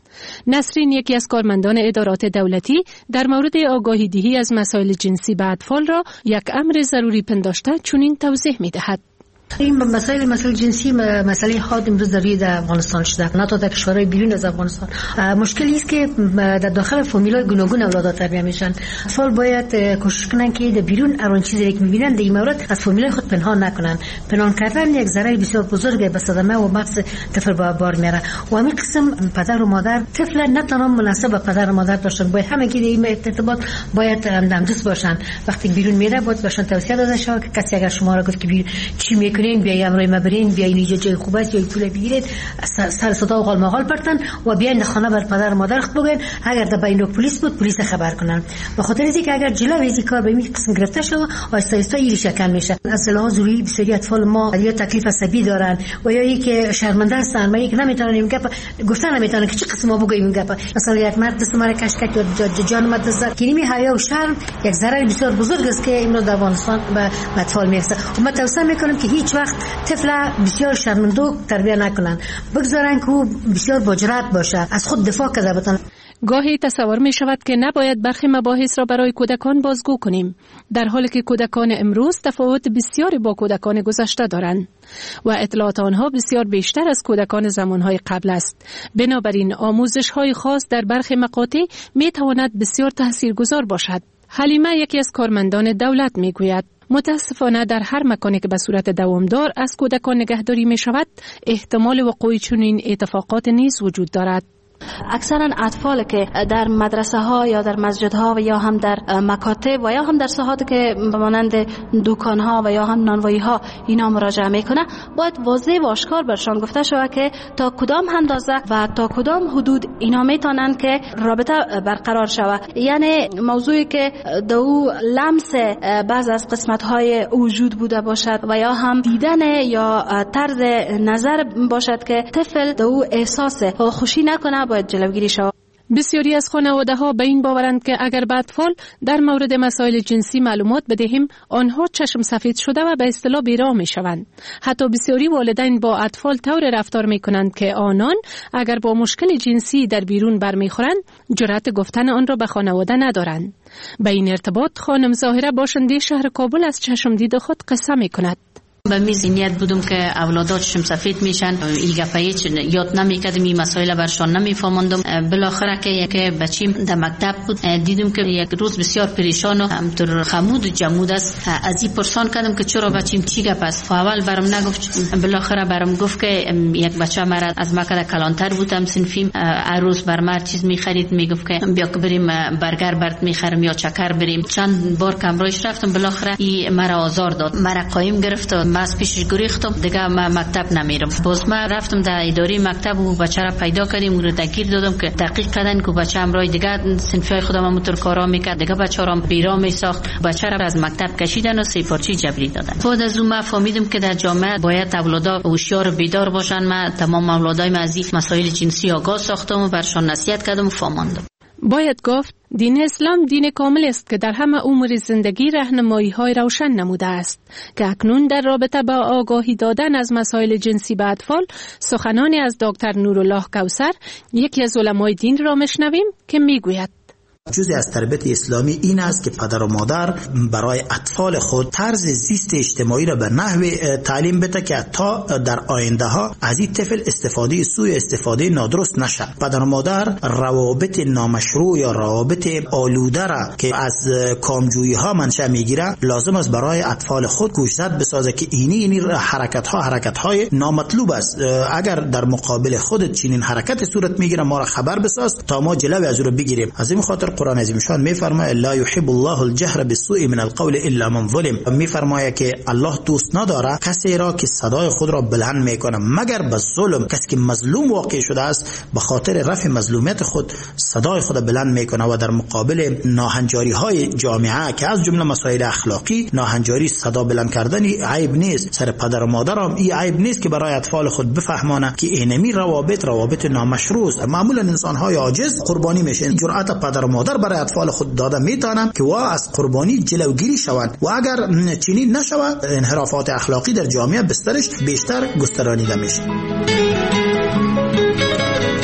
نسرین یکی از کارمندان ادارات دولتی در مورد آگاهی دهی از مسائل جنسی به اطفال را یک امر ضروری پنداشته چنین توضیح می‌دهد. این مسائل جنسی مسئله حاد امروز در افغانستان شده، نه تا در کشورهای بیرون از افغانستان. مشکلی است که در داخل فامیل‌های گوناگون اولاد تربیت میشن. اطفال باید کوشش کنن که در بیرون هر چیزی که می‌بینن در این مورد از فامیل‌های خود پنهان نکنن. پنهان کردن یک ضرر بسیار بزرگ به صدمه و مغز طفل به بار میاره. و همین قسم پدر و مادر طفل نه تنها مناسب پدر و مادر داشتن، باید همه که این ارتباط باید همدست باشن. وقتی بیرون میره باید باشن توصیه داده شود که کسی اگر شما را گفت که چی میکنین بیاین امروی مبرین بیاین اینجا جای خوب است یا پول بگیرید سر صدا و غالمغال پرتن و بیاین خانه بر پدر و مادر خود بگن اگر در بین پلیس بود پلیس خبر کنن. به خاطر اینکه اگر جلوی این کار به این قسم گرفته شود آهسته آهسته این شکل میشه. از لحاظ روحی بسیاری اطفال ما یا تکلیف عصبی دارن و یا اینکه شرمنده هستن و یک نمیتونن این گپ گفتن نمیتونن که چه قسم ما بگیم این گپ. مثلا یک مرد دست ما کش یا جان ما دست کینی حیا و شرم یک ضرر بسیار بزرگ است که امروز در افغانستان به اطفال میرسه. و من توصیه میکنم که هیچ وقت طفل بسیار شرمنده تربیت نکنن، بگذارن که بسیار با جرأت باشه، از خود دفاع کنه. بتن گاهی تصور می شود که نباید برخی مباحث را برای کودکان بازگو کنیم، در حالی که کودکان امروز تفاوت بسیاری با کودکان گذشته دارند و اطلاعات آنها بسیار بیشتر از کودکان زمانهای قبل است. بنابراین آموزش‌های خاص در برخی مقاطع می تواند بسیار تاثیرگذار باشد. حلیمه یکی از کارمندان دولت می گوید متاسفانه در هر مکانی که به صورت دوامدار از کودکان نگهداری می شود احتمال وقوع چنین اتفاقات نیز وجود دارد. اکثرا اطفال که در مدرسه ها یا در مسجد ها و یا هم در مکاتب و یا هم در ساحات که مانند دکان ها و یا هم نانوایی ها اینا مراجعه میکنه باید واضح و آشکار برشان گفته شود که تا کدام اندازه و تا کدام حدود اینا میتونن که رابطه برقرار شود. یعنی موضوعی که دو لمس بعض از قسمت های وجود بوده باشد و یا هم دیدن یا طرز نظر باشد که طفل دو احساس خوشی نکنه باید جلوگیری شود. بسیاری از خانواده‌ها به این باورند که اگر به اطفال در مورد مسائل جنسی معلومات بدهیم آنها چشم سفید شده و به اصطلاح بیراه می‌شوند. حتی بسیاری والدین با اطفال طور رفتار می‌کنند که آنان اگر با مشکل جنسی در بیرون برمیخورند جرأت گفتن آن را به خانواده ندارند. به این ارتباط خانم ظاهره باشنده شهر کابل از چشم دید خود قصه می‌کند. به میز نیت بودم که اولادات چشم سفید میشن، این گپایی یاد نمیکردم، این مسائل برشان نمیفهموندم. بالاخره که بچیم در مکتب بود دیدم که یک روز بسیار پریشان و همطور خمود و جمود است. از این پرسان کردم که چرا بچیم چی گپ است. اول برام نگفت، بالاخره برام گفت که یک بچه مرا از مکه کلانتر بودم سنفیم، هر روز بر من چیز میخرید، میگفت که بیا که بریم برگر برات میخرم یا چکر بریم. چند بار کمرایش رفتم، بالاخره این مرا آزار داد، مرا قایم گرفت. از پیشش گریختم، دیگه من مکتب نمیرم. باز من رفتم در اداره مکتب و بچه را پیدا کردیم، اون رو دگیر دادم که تحقیق کردن که بچه امرای دیگه صنفی خودم همونطور کارا میکرد، دیگه بچه را بیرا میساخت. بچه را از مکتب کشیدن و 3 پارچه جبری دادن. بعد از اون من فهمیدم که در جامعه باید اولادا هوشیار و بیدار باشن. من تمام اولادای من از این مسائل جنسی آگاه ساختم و برشان نصیحت کردم و فهماندم. باید گفت دین اسلام دین کامل است که در همه امور زندگی راهنمایی‌های روشن نموده است که اکنون در رابطه با آگاهی دادن از مسائل جنسی به اطفال سخنانی از دکتر نورالله کوثر یکی از علمای دین را میشنویم که میگوید جزء از تربیت اسلامی این است که پدر و مادر برای اطفال خود طرز زیست اجتماعی را به نحو تعلیم بده که تا در آینده ها از این طفل سوء استفاده نادرست نشه. پدر و مادر روابط نامشروع یا روابط آلوده را که از کامجویی ها منشأ میگیره لازم است برای اطفال خود گوشزد بسازه که اینی حرکت های نامطلوب است. اگر در مقابل خودت چنین حرکت صورت میگیره ما را خبر بساز تا ما جلوی از رو بگیریم. از این خاطر قرآن عظیم شان میفرماید لا یحب الله الجهر بالسوء من القول الا من ظلم. میفرماید که الله دوست نداره کسی را که صدای خود را بلند میکنه مگر به ظلم. کسی که مظلوم واقع شده است به خاطر رفع مظلومیت خود صدای خود بلند میکنه و در مقابل ناهنجاری های جامعه که از جمله مسائل اخلاقی ناهنجاری صدا بلند کردن عیب نیست. سر پدر و مادر هم این عیب نیست که برای اطفال خود بفهمانه که اینمی روابط نامشروع است. معمولا انسان های عاجز قربانی میشن. جرأت پدر و مادر برای اطفال خود داده میتونن که از قربانی جلوگیری شوند و اگر چنین نشود انحرافات اخلاقی در جامعه بسترش بیشتر گسترانیده میشه.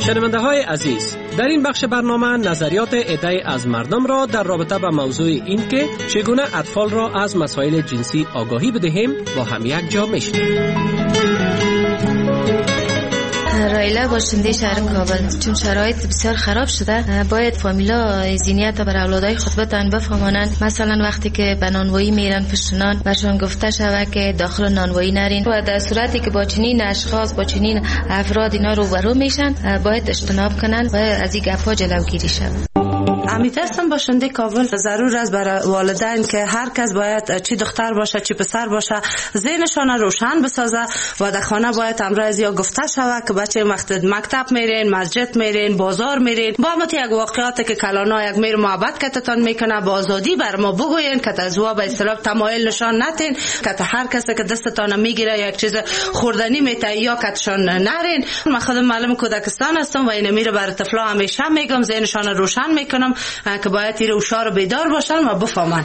شنونده های عزیز، در این بخش برنامه نظریات عده‌ای از مردم را در رابطه با موضوع این که چگونه اطفال را از مسائل جنسی آگاهی بدهیم با هم یک جا میشنویم. رایلا باشنده شهر کابل، چون شرایط بسیار خراب شده باید فامیلا ذهنیت بر اولادای خود بتن بفهمانند. مثلا وقتی که به نانوایی میرن پشتنان برشان گفته شود که داخل نانوایی نرین و در صورتی که با چنین اشخاص با چنین افراد اینا روبرو میشن باید اجتناب کنن و از این گپ‌ها جلوگیری شود. امیت هستم باشنده کابل. ضرور است برای والدین که هر کس باید چی دختر باشه چی پسر باشه ذهنشان روشن بسازه و در خانه باید امروز یا گفته شود که بچه مکتب میرین، مسجد میرین، بازار میرین، با همت یک واقعیاتی که کلانا یک میر محبت کتتان میکنه با آزادی بر ما بگوین که تزوا به اصطلاح تمایل نشان نتین که هر کسی که دستتان میگیره یک چیز خوردنی میته یا کتشان نرین. من خودم معلم کودکستان هستم و این میره بر طفلا همیشه میگم ذهنشان روشن میکنم که باید این هوشیار و بیدار باشن و بفهمن.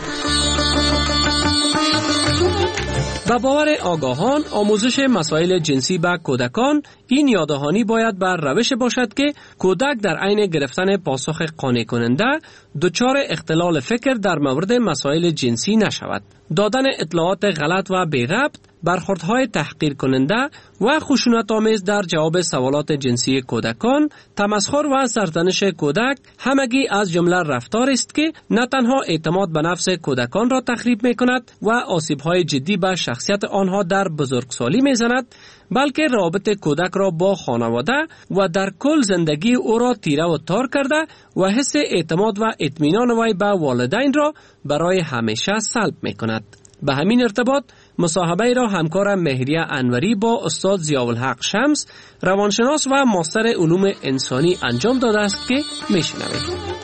و باور آگاهان آموزش مسائل جنسی به کودکان این یاددهانی باید بر روش باشد که کودک در عین گرفتن پاسخ قانع کننده دچار اختلال فکر در مورد مسائل جنسی نشود. دادن اطلاعات غلط و بی ربط، برخوردهای تحقیر کننده و خشونت‌آمیز در جواب سوالات جنسی کودکان، تمسخر و سرزنش کودک همگی از جمله رفتار است که نه تنها اعتماد به نفس کودکان را تخریب می‌کند و آسیب‌های جدی به شخصیت آنها در بزرگسالی می‌زند، بلکه رابط کودک را با خانواده و در کل زندگی او را تیره و تار کرده و حس اعتماد و اطمینان وی به والدین را برای همیشه سلب می‌کند. به همین ارتباط مصاحبه را همکارم مهریه انوری با استاد ضیاءالحق شمس، روانشناس و ماستر علوم انسانی انجام داده است که میشنوید.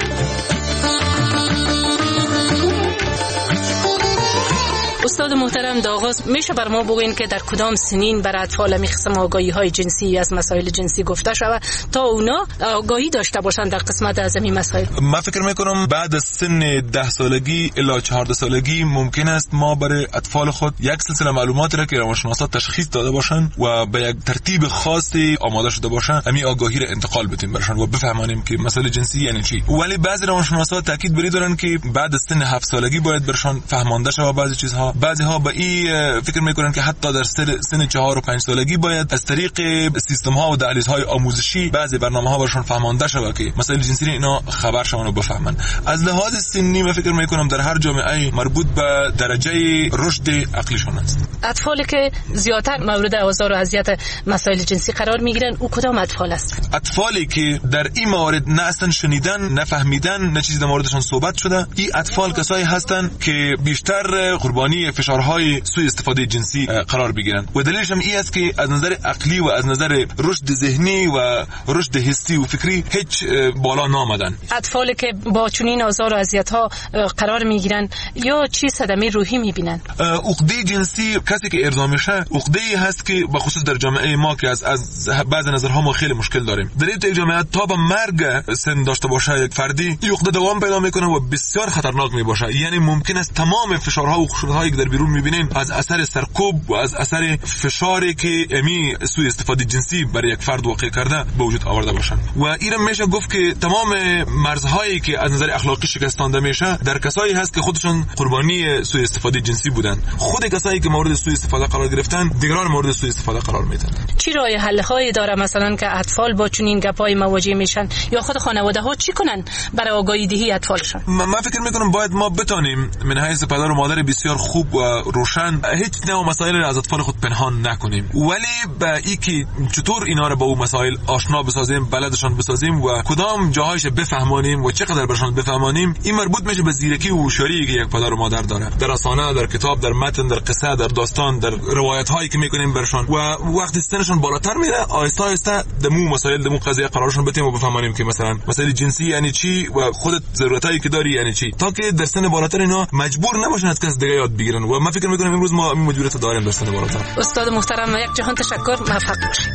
استاد محترم، در آغاز میشه بر ما بگوین که در کدام سنین بر اطفال می قسم آگاهی های جنسی از مسائل جنسی گفته شود تا اونا آگاهی داشته باشند در قسمت از این مسائل؟ من فکر میکنم بعد از سن 10 سالگی الی 14 سالگی ممکن است ما برای اطفال خود یک سلسله معلوماتی را که روانشناسا تشخیص داده باشند و به یک ترتیب خاصی آماده شده باشند همین آگاهی را انتقال بدیم برشان و بفهمانیم که مسائل جنسی یعنی چی. ولی بعضی روانشناسا تاکید بری دارن که بعد از سن 7 سالگی باید برشان فهمانده شود بعضی چیزها. بعضی ها به این فکر میکنن که حتی در سن 4 و 5 سالگی باید از طریق سیستم ها و دهلیزهای آموزشی بعضی برنامه ها برشان فهمانده شود که مسائل جنسی اینا خبر شون و بفهمن. از لحاظ سنی من فکر میکنم در هر جامعه مربوط به درجه رشد عقلیشون است. اطفالی که زیادتر مورد آزار و اذیت مسائل جنسی قرار میگیرن او کدام اطفال است؟ اطفالی که در این مورد نه اصلا شنیدن، نه فهمیدن، نه چیزی در موردشان صحبت شده، این اطفال کسایی هستند که بیشتر قربانی فشارهای سوء استفاده جنسی قرار بگیرن و دلیلش هم این است که از نظر عقلی و از نظر رشد ذهنی و رشد حسی و فکری هیچ بالا نامدن. اطفالی که با چنین آزار و اذیت‌ها قرار میگیرن یا چی صدمه روحی میبینن؟ عقده جنسی کسی که ارضا میشه عقده‌ای هست که به خصوص در جامعه ما که از بعض نظرها ما خیلی مشکل داریم. در این جامعه تا به مرگ سن داشته باشه یک فردی این عقده دوام پیدا میکنه و بسیار خطرناک میباشه. یعنی ممکن است تمام فشارها و خشونت‌هایی که در بیرون میبینیم از اثر سرکوب و از اثر فشاری که امی سوء استفاده جنسی برای یک فرد واقع کرده به وجود آورده باشن. و این میشه گفت که تمام مرزهایی که از نظر اخلاقی شکستانده میشه در کسایی هست که خودشون قربانی سوء استفاده جنسی بودن. خود کسایی که مورد سوء استفاده قرار گرفتن دیگران مورد سوء استفاده قرار میدن. چی راه حل هایی داره مثلا که اطفال با چنین گپای مواجه میشن یا خود خانواده ها چی کنن برای آگاهی دهی اطفالشون؟ من فکر میکنم باید ما بتونیم من حیث پدر و مادر بسیار خوب و روشن هیچ نوع مسائل را از اطفال خود پنهان نکنیم، ولی به این که چطور اینا را با اون مسائل آشنا بسازیم، بلدشان بسازیم و کدام جاهایش بفهمانیم و چقدر برشان بفهمانیم، این مربوط میشه به زیرکی و هوشیاری که یک پدر و مادر داره در افسانه، در کتاب، در متن، در قصه، در داستان، در روایت هایی که میکنیم برشان. و وقتی سنشون بالاتر میره آهسته آهسته دمو مسائل دمو قضیه قرارشون بدیم و بفهمانیم که مثلا مسائل جنسی یعنی چی و خودت ضرورتایی که داری یعنی چی، تا که در سن بالاتر اینا مجبور نباشن از کس دیگه یاد بگیرن. و من فکر میکنم امروز ما این مجبوریت داریم در سن بالاتر. استاد محترم یک جهان تشکر، موفق باشید.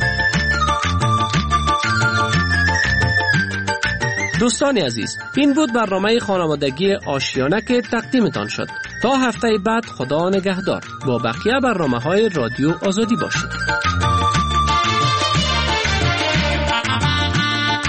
دوستان عزیز، این بود برنامه خانوادگی آشیانه که تقدیمتان شد. تا هفته بعد خدا نگهدار. با بقیه برنامه‌های رادیو آزادی باشید.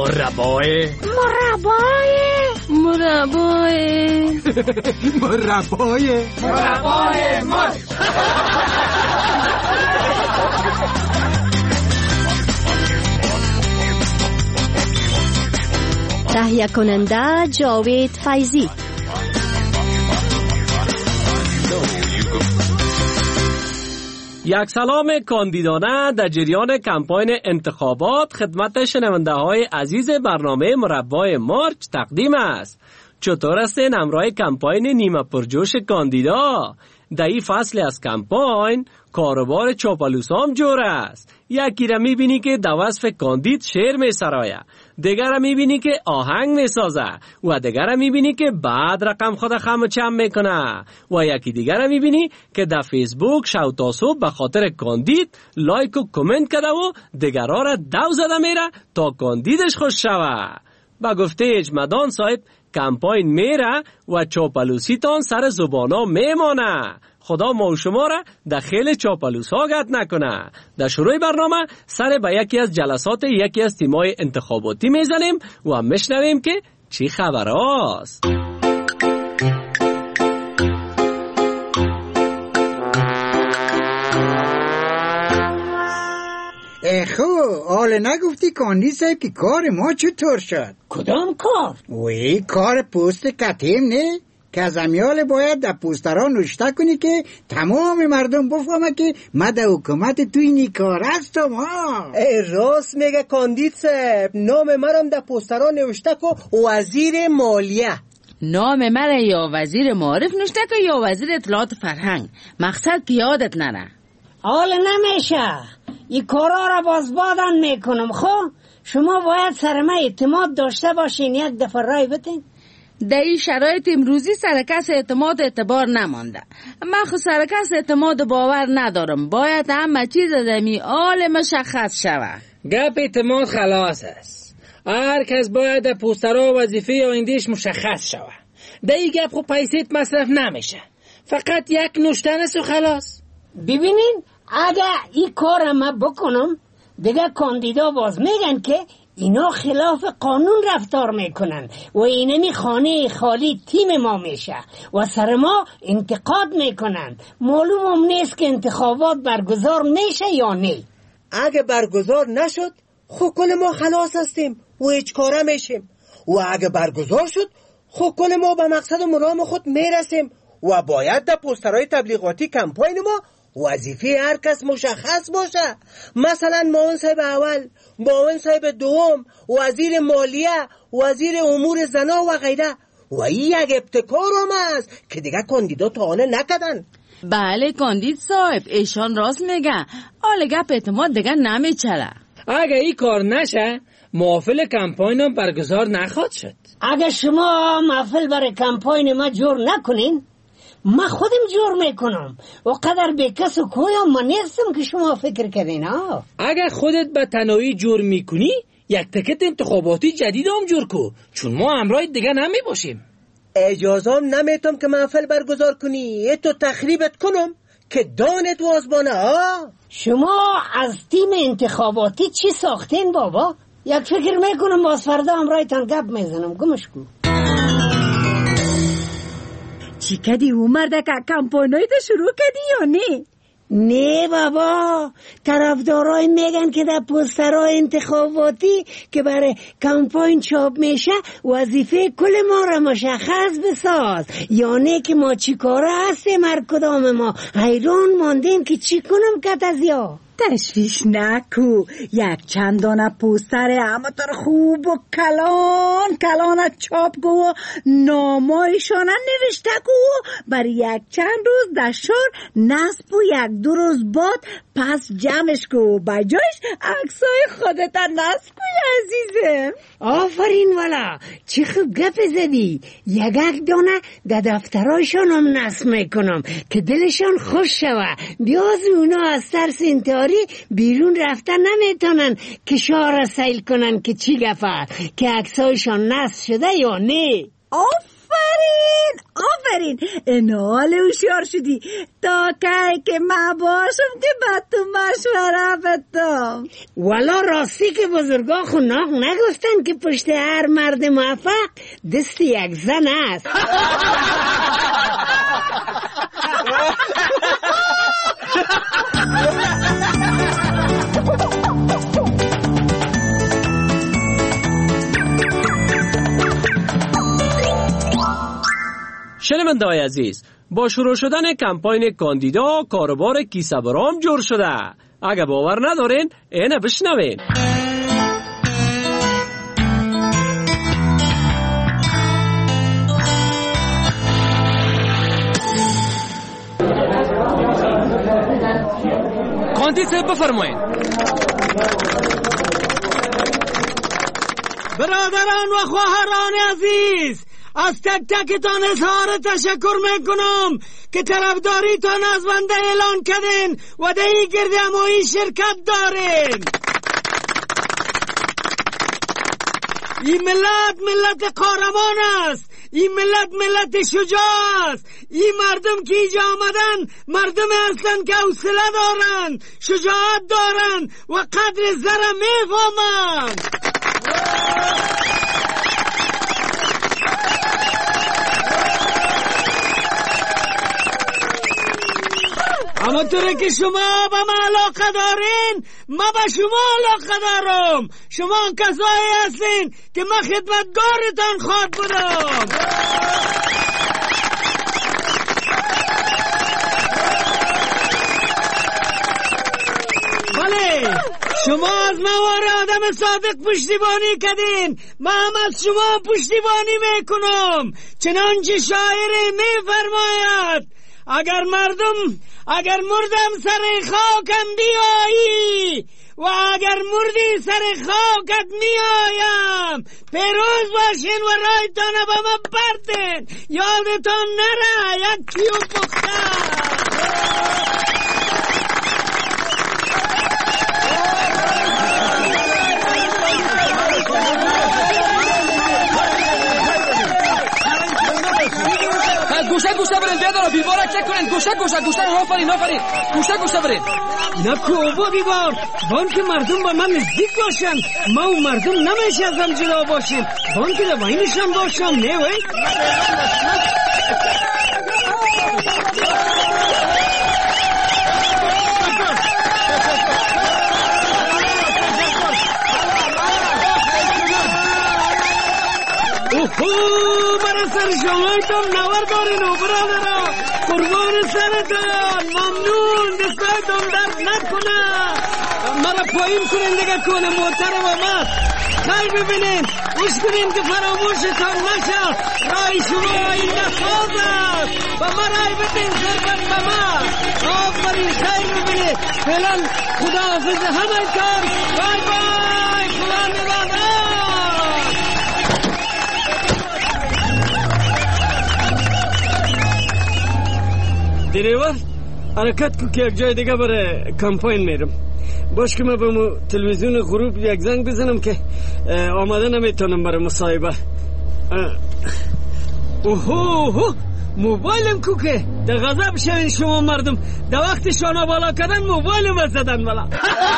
مربای تهیه کننده جاوید فیضی. یک سلام کاندیدانه در جریان کمپاین انتخابات خدمت شنونده های عزیز برنامه مربای مارچ تقدیم است. چطور هستین همراه کمپاین نیمه پرجوش کاندیدا؟ در این فصل از کمپاین کاروبار چاپلوسام جور است. یکی را میبینی که در وصف کاندید شعر میسرایه، دیگر را میبینی که آهنگ میسازه و دیگر را میبینی که بعد رقم خود خم چم میکنه و یکی دیگر را میبینی که در فیسبوک شو تا صبح به خاطر کاندید لایک و کامنت کرده و دیگرها را دو زده میره تا کاندیدش خوش شوه. با گفته اجمدان صاحب کمپاین میره و چاپلوسی تان سر زبانا میمانه. خدا ما و شما را در خیل چاپلوس ها گت نکنه. در شروع برنامه سر به یکی از جلسات یکی از تیمای انتخاباتی میزنیم و میشنویم که چی خبر هاست. حالا نگفتی کاندید صاحب که کار ما چطور شد؟ کدام کار؟ وی کار پوست قطیم نه؟ که از امیال باید در پوسترها نوشته کنی که تمام مردم بفهمه که ما در حکومت توی اینی کار هستم ها. راست میگه کاندید صاحب، نام مرم در پوسترها نوشته که وزیر مالیه. نام من یا وزیر معارف نوشته که یا وزیر اطلاعات فرهنگ، مقصد که یادت نره. حال نمیشه، این کارا را بازبادن میکنم. خب شما باید سر من اعتماد داشته باشین، یک دفعه رای بتین. در این شرایط امروزی سرکس اعتماد اعتبار نمانده. من خود سرکس اعتماد باور ندارم. باید همه چیز دمی آل مشخص شود. گپ اعتماد خلاص است. هر کس باید در پوسترها وظیفه آیندهش مشخص شود. در این گپ خود پیسیت مصرف نمیشه، فقط یک نوشتن است و خلاص. ببینین اگه این کار ما بکنم دیگه کاندیدا باز میگن که اینا خلاف قانون رفتار میکنن و اینمی خانه خالی تیم ما میشه و سر ما انتقاد میکنن. معلوم هم نیست که انتخابات برگزار میشه یا نه. اگه برگزار نشد خب کل ما خلاص هستیم و هیچ کاره میشیم، و اگه برگزار شد خب کل ما به مقصد و مرام خود میرسیم و باید در پوسترهای تبلیغاتی کمپاین ما وظیفه هر کس مشخص باشه. مثلا معاون صاحب اول، معاون صاحب دوم، وزیر مالیه، وزیر امور زنا و غیره. و این یک ابتکار هم است که دیگه کاندیدا تا آنه نکدن. بله کاندید صاحب، ایشان راست میگن. حالا گپ اعتماد دیگه نمیچله. اگه این کار نشه محفل کمپاین هم برگزار نخواهد شد. اگه شما محفل برای کمپاین ما جور نکنین ما خودم جور میکنم و قدر به کس و کویم ما نیستم که شما فکر کردین ها. اگه خودت به تنهایی جور میکنی یک تکت انتخاباتی جدید هم جور کو، چون ما همراه دیگه نمی باشیم. اجازه هم نمیتم که محفل برگزار کنی، تو تخریبت کنم که دانت وازبانه ها. شما از تیم انتخاباتی چی ساختین بابا؟ یک فکر میکنم باز فردا همراهتان گپ میزنم. گمش کو. چی کدی اومرده که کمپاینای ده شروع کدی یا نه؟ نه بابا، طرفدارای میگن که در پوسترهای انتخاباتی که برای کمپاین چاپ میشه وظیفه کل ما را مشخص بساز. یعنی که ما چی کاره هستیم هر کدام ما حیران ماندیم که چی کنم کت از یا. تشویش نکو، یک چند دانه پوستر همطور خوب و کلان چاپ گو و نامایشانه نوشته گو برای یک چند روز در شهر نصب و یک دو روز بعد پس جمعش گو بجایش عکسای خودت نصب گوی عزیزم. آفرین والا، چی خوب گپ زدی. یک دانه در دفترایشان هم نصب میکنم که دلشان خوش شوه. بیاز اونا از ترس انتحاری بیرون رفتن نمیتونن که شهر سیل کنن که چی گفت که عکسایشان نصب شده یا نه. آفرین آفرین انال هوشیار شدی تا که من باشم که بعد تو مشوره بدم. والا راستی که بزرگا خوناق نگفتن که پشت هر مرد موفق دست یک زن است. شنونده‌های عزیز، با شروع شدن کمپاین کاندیدا کاروبار کیسه برام جور شده. اگه باور ندارین اینه بشنوین. کاندید بفرمایید. برادران و خواهران عزیز، از تک تکتان اظهار تشکر میکنم که طرفداریتان از بنده اعلان کردین و در این گردهمایی شرکت دارین. این ملت قهرمان است. این ملت شجاع است. این مردم که اینجا آمدن مردم هستند که حوصله دارند، شجاعت دارند و قدر زر میفهمند. اما طوره که شما به من علاقه دارین، من به شما علاقه دارم. شما کسایی هستین که من خدمتگارتان خواهد بودم. بله، شما از موار آدم صادق پشتیبانی کردین، من هم از شما پشتیبانی میکنم. چنانچه شاعر میفرماید اگر مردم سر خاکم بیایی و اگر مردی سر خاکت میایم، پیروز باشین و رایتان به من بردین. یادتان نره یک کیو پختن. گوشه برین بیادارا بیوارا چک کنین. گوشه آفرین برین. نکو با بیوار بان که مردم با من نزدیک باشن، ما و مردم نمیشه از هم جدا باشیم. بان که دوائنشان باشم نه وی. اوهو برای سر شمایتم نور دارین و برادرها، قربان سرتان، ممنون. دستایتم درد نکنه. مرا پایین کنین دیگه کنه محترم آمد. خیلی ببینین گوش کنین که فراموشتان نشه. رای شما این نخواز است و مرای بدین سربت به من. آفرین خیلی ببینین. فعلا خدا حافظ همه کار. بای بای. خدا نگهدار. دریور حرکت کو که یک جای دیگه برای کمپاین میرم. باش که من به تلویزیون غروب یک زنگ بزنم که آماده نمیتونم برای مصاحبه. اوهو موبایلم کو که در غضب شوین شما مردم. در وقت شانه بالا کردن موبایلم زدن بالا.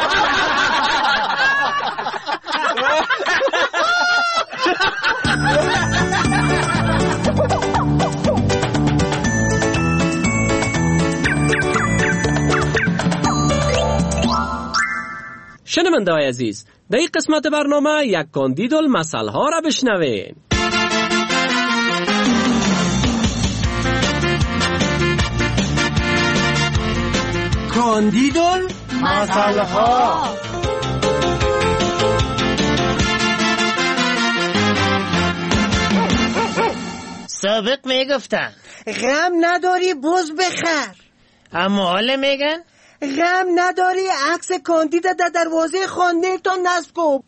شنونده‌های عزیز، در این قسمت برنامه یک کاندید المثل ها را بشنوین. کاندید المثل ها. سابق میگفتن غم نداری بز بخر، اما حالا میگن غم نداری عکس کاندید در دروازه خانه تا نصب کن.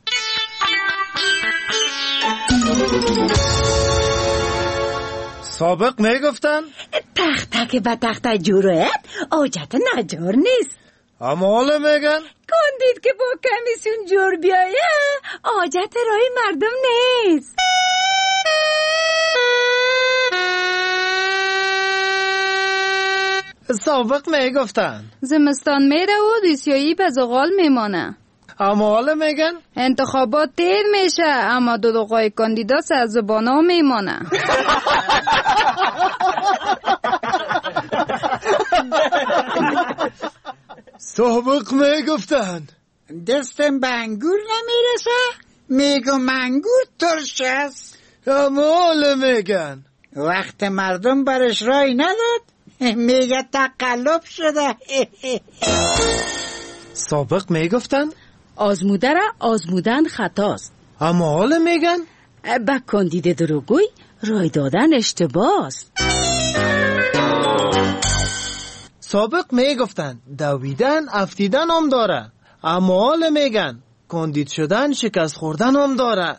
سابق میگفتن تختک به تخت جورت آجت نجار نیست، اما حالا میگن کاندید که با کمیسیون جور بیایه آجت رای مردم نیست. سابق میگفتن زمستان میره و دوسیایی به زغال میمانه. اما حالا میگن انتخابات دیر میشه اما دروغای کاندیدا سر زبانا میمانه. سابق میگفتن دستم به انگور نمیرسه میگم انگور ترش است. اما حالا میگن وقت مردم برش رای نداد میگه تقلب شده. سابق میگفتن آزموده را آزمودن خطاست. اما حالا میگن با کاندید دروغگوی رای دادن اشتباه است. سابق میگفتن دویدن افتیدن هم داره اما حالا میگن کاندید شدن شکست خوردن هم داره.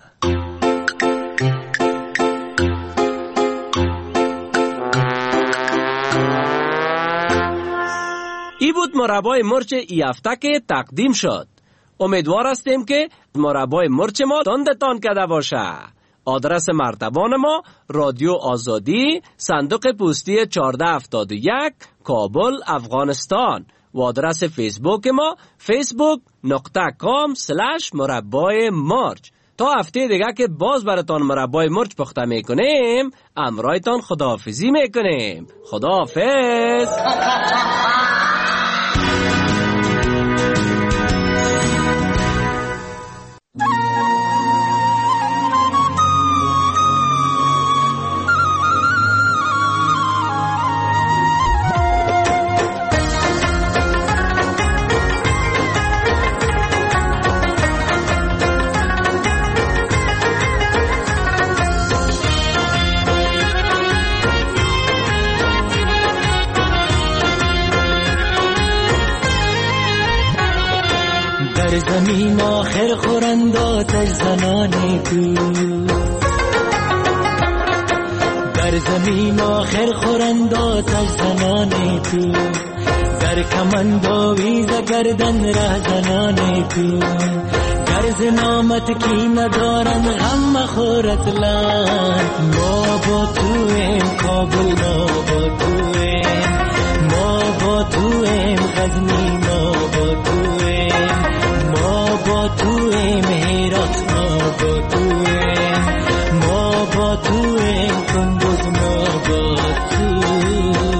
ای بود مربای مرچ ای هفته که تقدیم شد. امیدوار هستیم که مربای مرچ ما تندتان کرده باشه. آدرس مرتبان ما رادیو آزادی، صندوق پستی 1471، کابل، افغانستان. و آدرس فیسبوک ما facebook.com/مربای مرچ. تا هفته دیگه که باز براتان مربای مرچ پخته میکنیم، امرایتان خداحافظی میکنیم. خداحافظ. در زمین آخر خورند آتش زنان تو، در زمین آخر خورند آتش زنان تو، در کمند آویز گردن ره زنان تو، گرز نامت کی ندارن غم مخورت لن. ما با تویم کابل، ما با تویم، ما با تویم غزنی، ما با تویم، ما با تویم هرات، ما با تویم، ما با تویم کندوز، ما با تویم.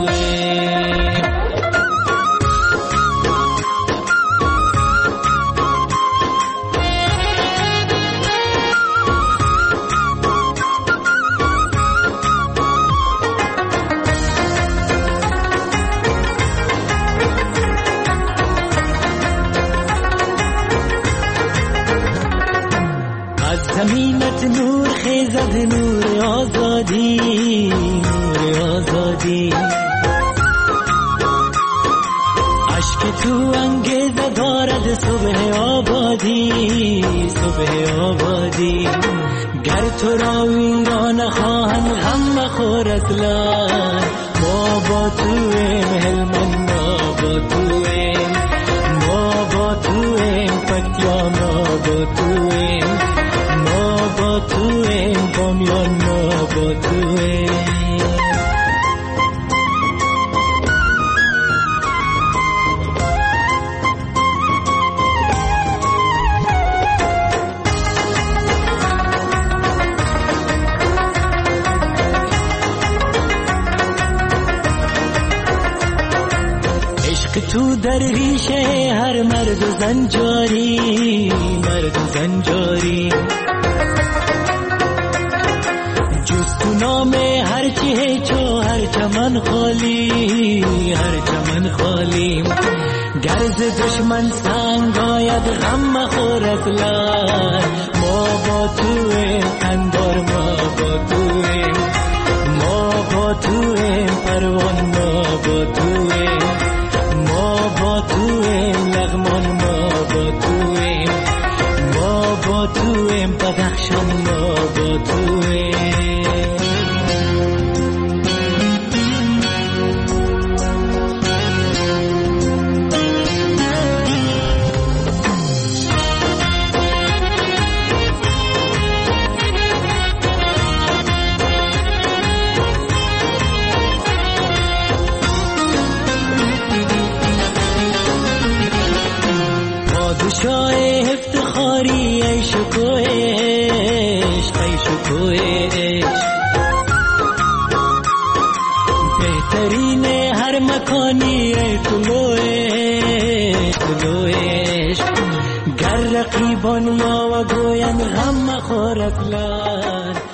زمینت نور خیزد، نور آزادی، نور آزادی. عشق تو انگیزه دارد صبح آبادی، صبح آبادی. گر تو را ویران خواهند غم مخور اصلا. ما با تویم هلمند، ما با تویم، ما با تویم پکتیا، ما با تویم، ما با تویم بامیان، ما با تویم. عشق تو در ریشه هر مرد و زن جاری، مرد و زن جاری. جز تو نام هر چی چو هر چمن خالی، هر چمن خالی. گرز دشمن سنگ آید غم مخور اصلا. ما با تویم اندار، ما با تویم، ما با تویم پروان، ما با تویم، ما با تویم لغمان، ما با تویم، ما با تویم بدخشان، ما با تویم. توی بهترین هر مکانی طلوعش گر رقیبان ما و گوین غم مخور اطلال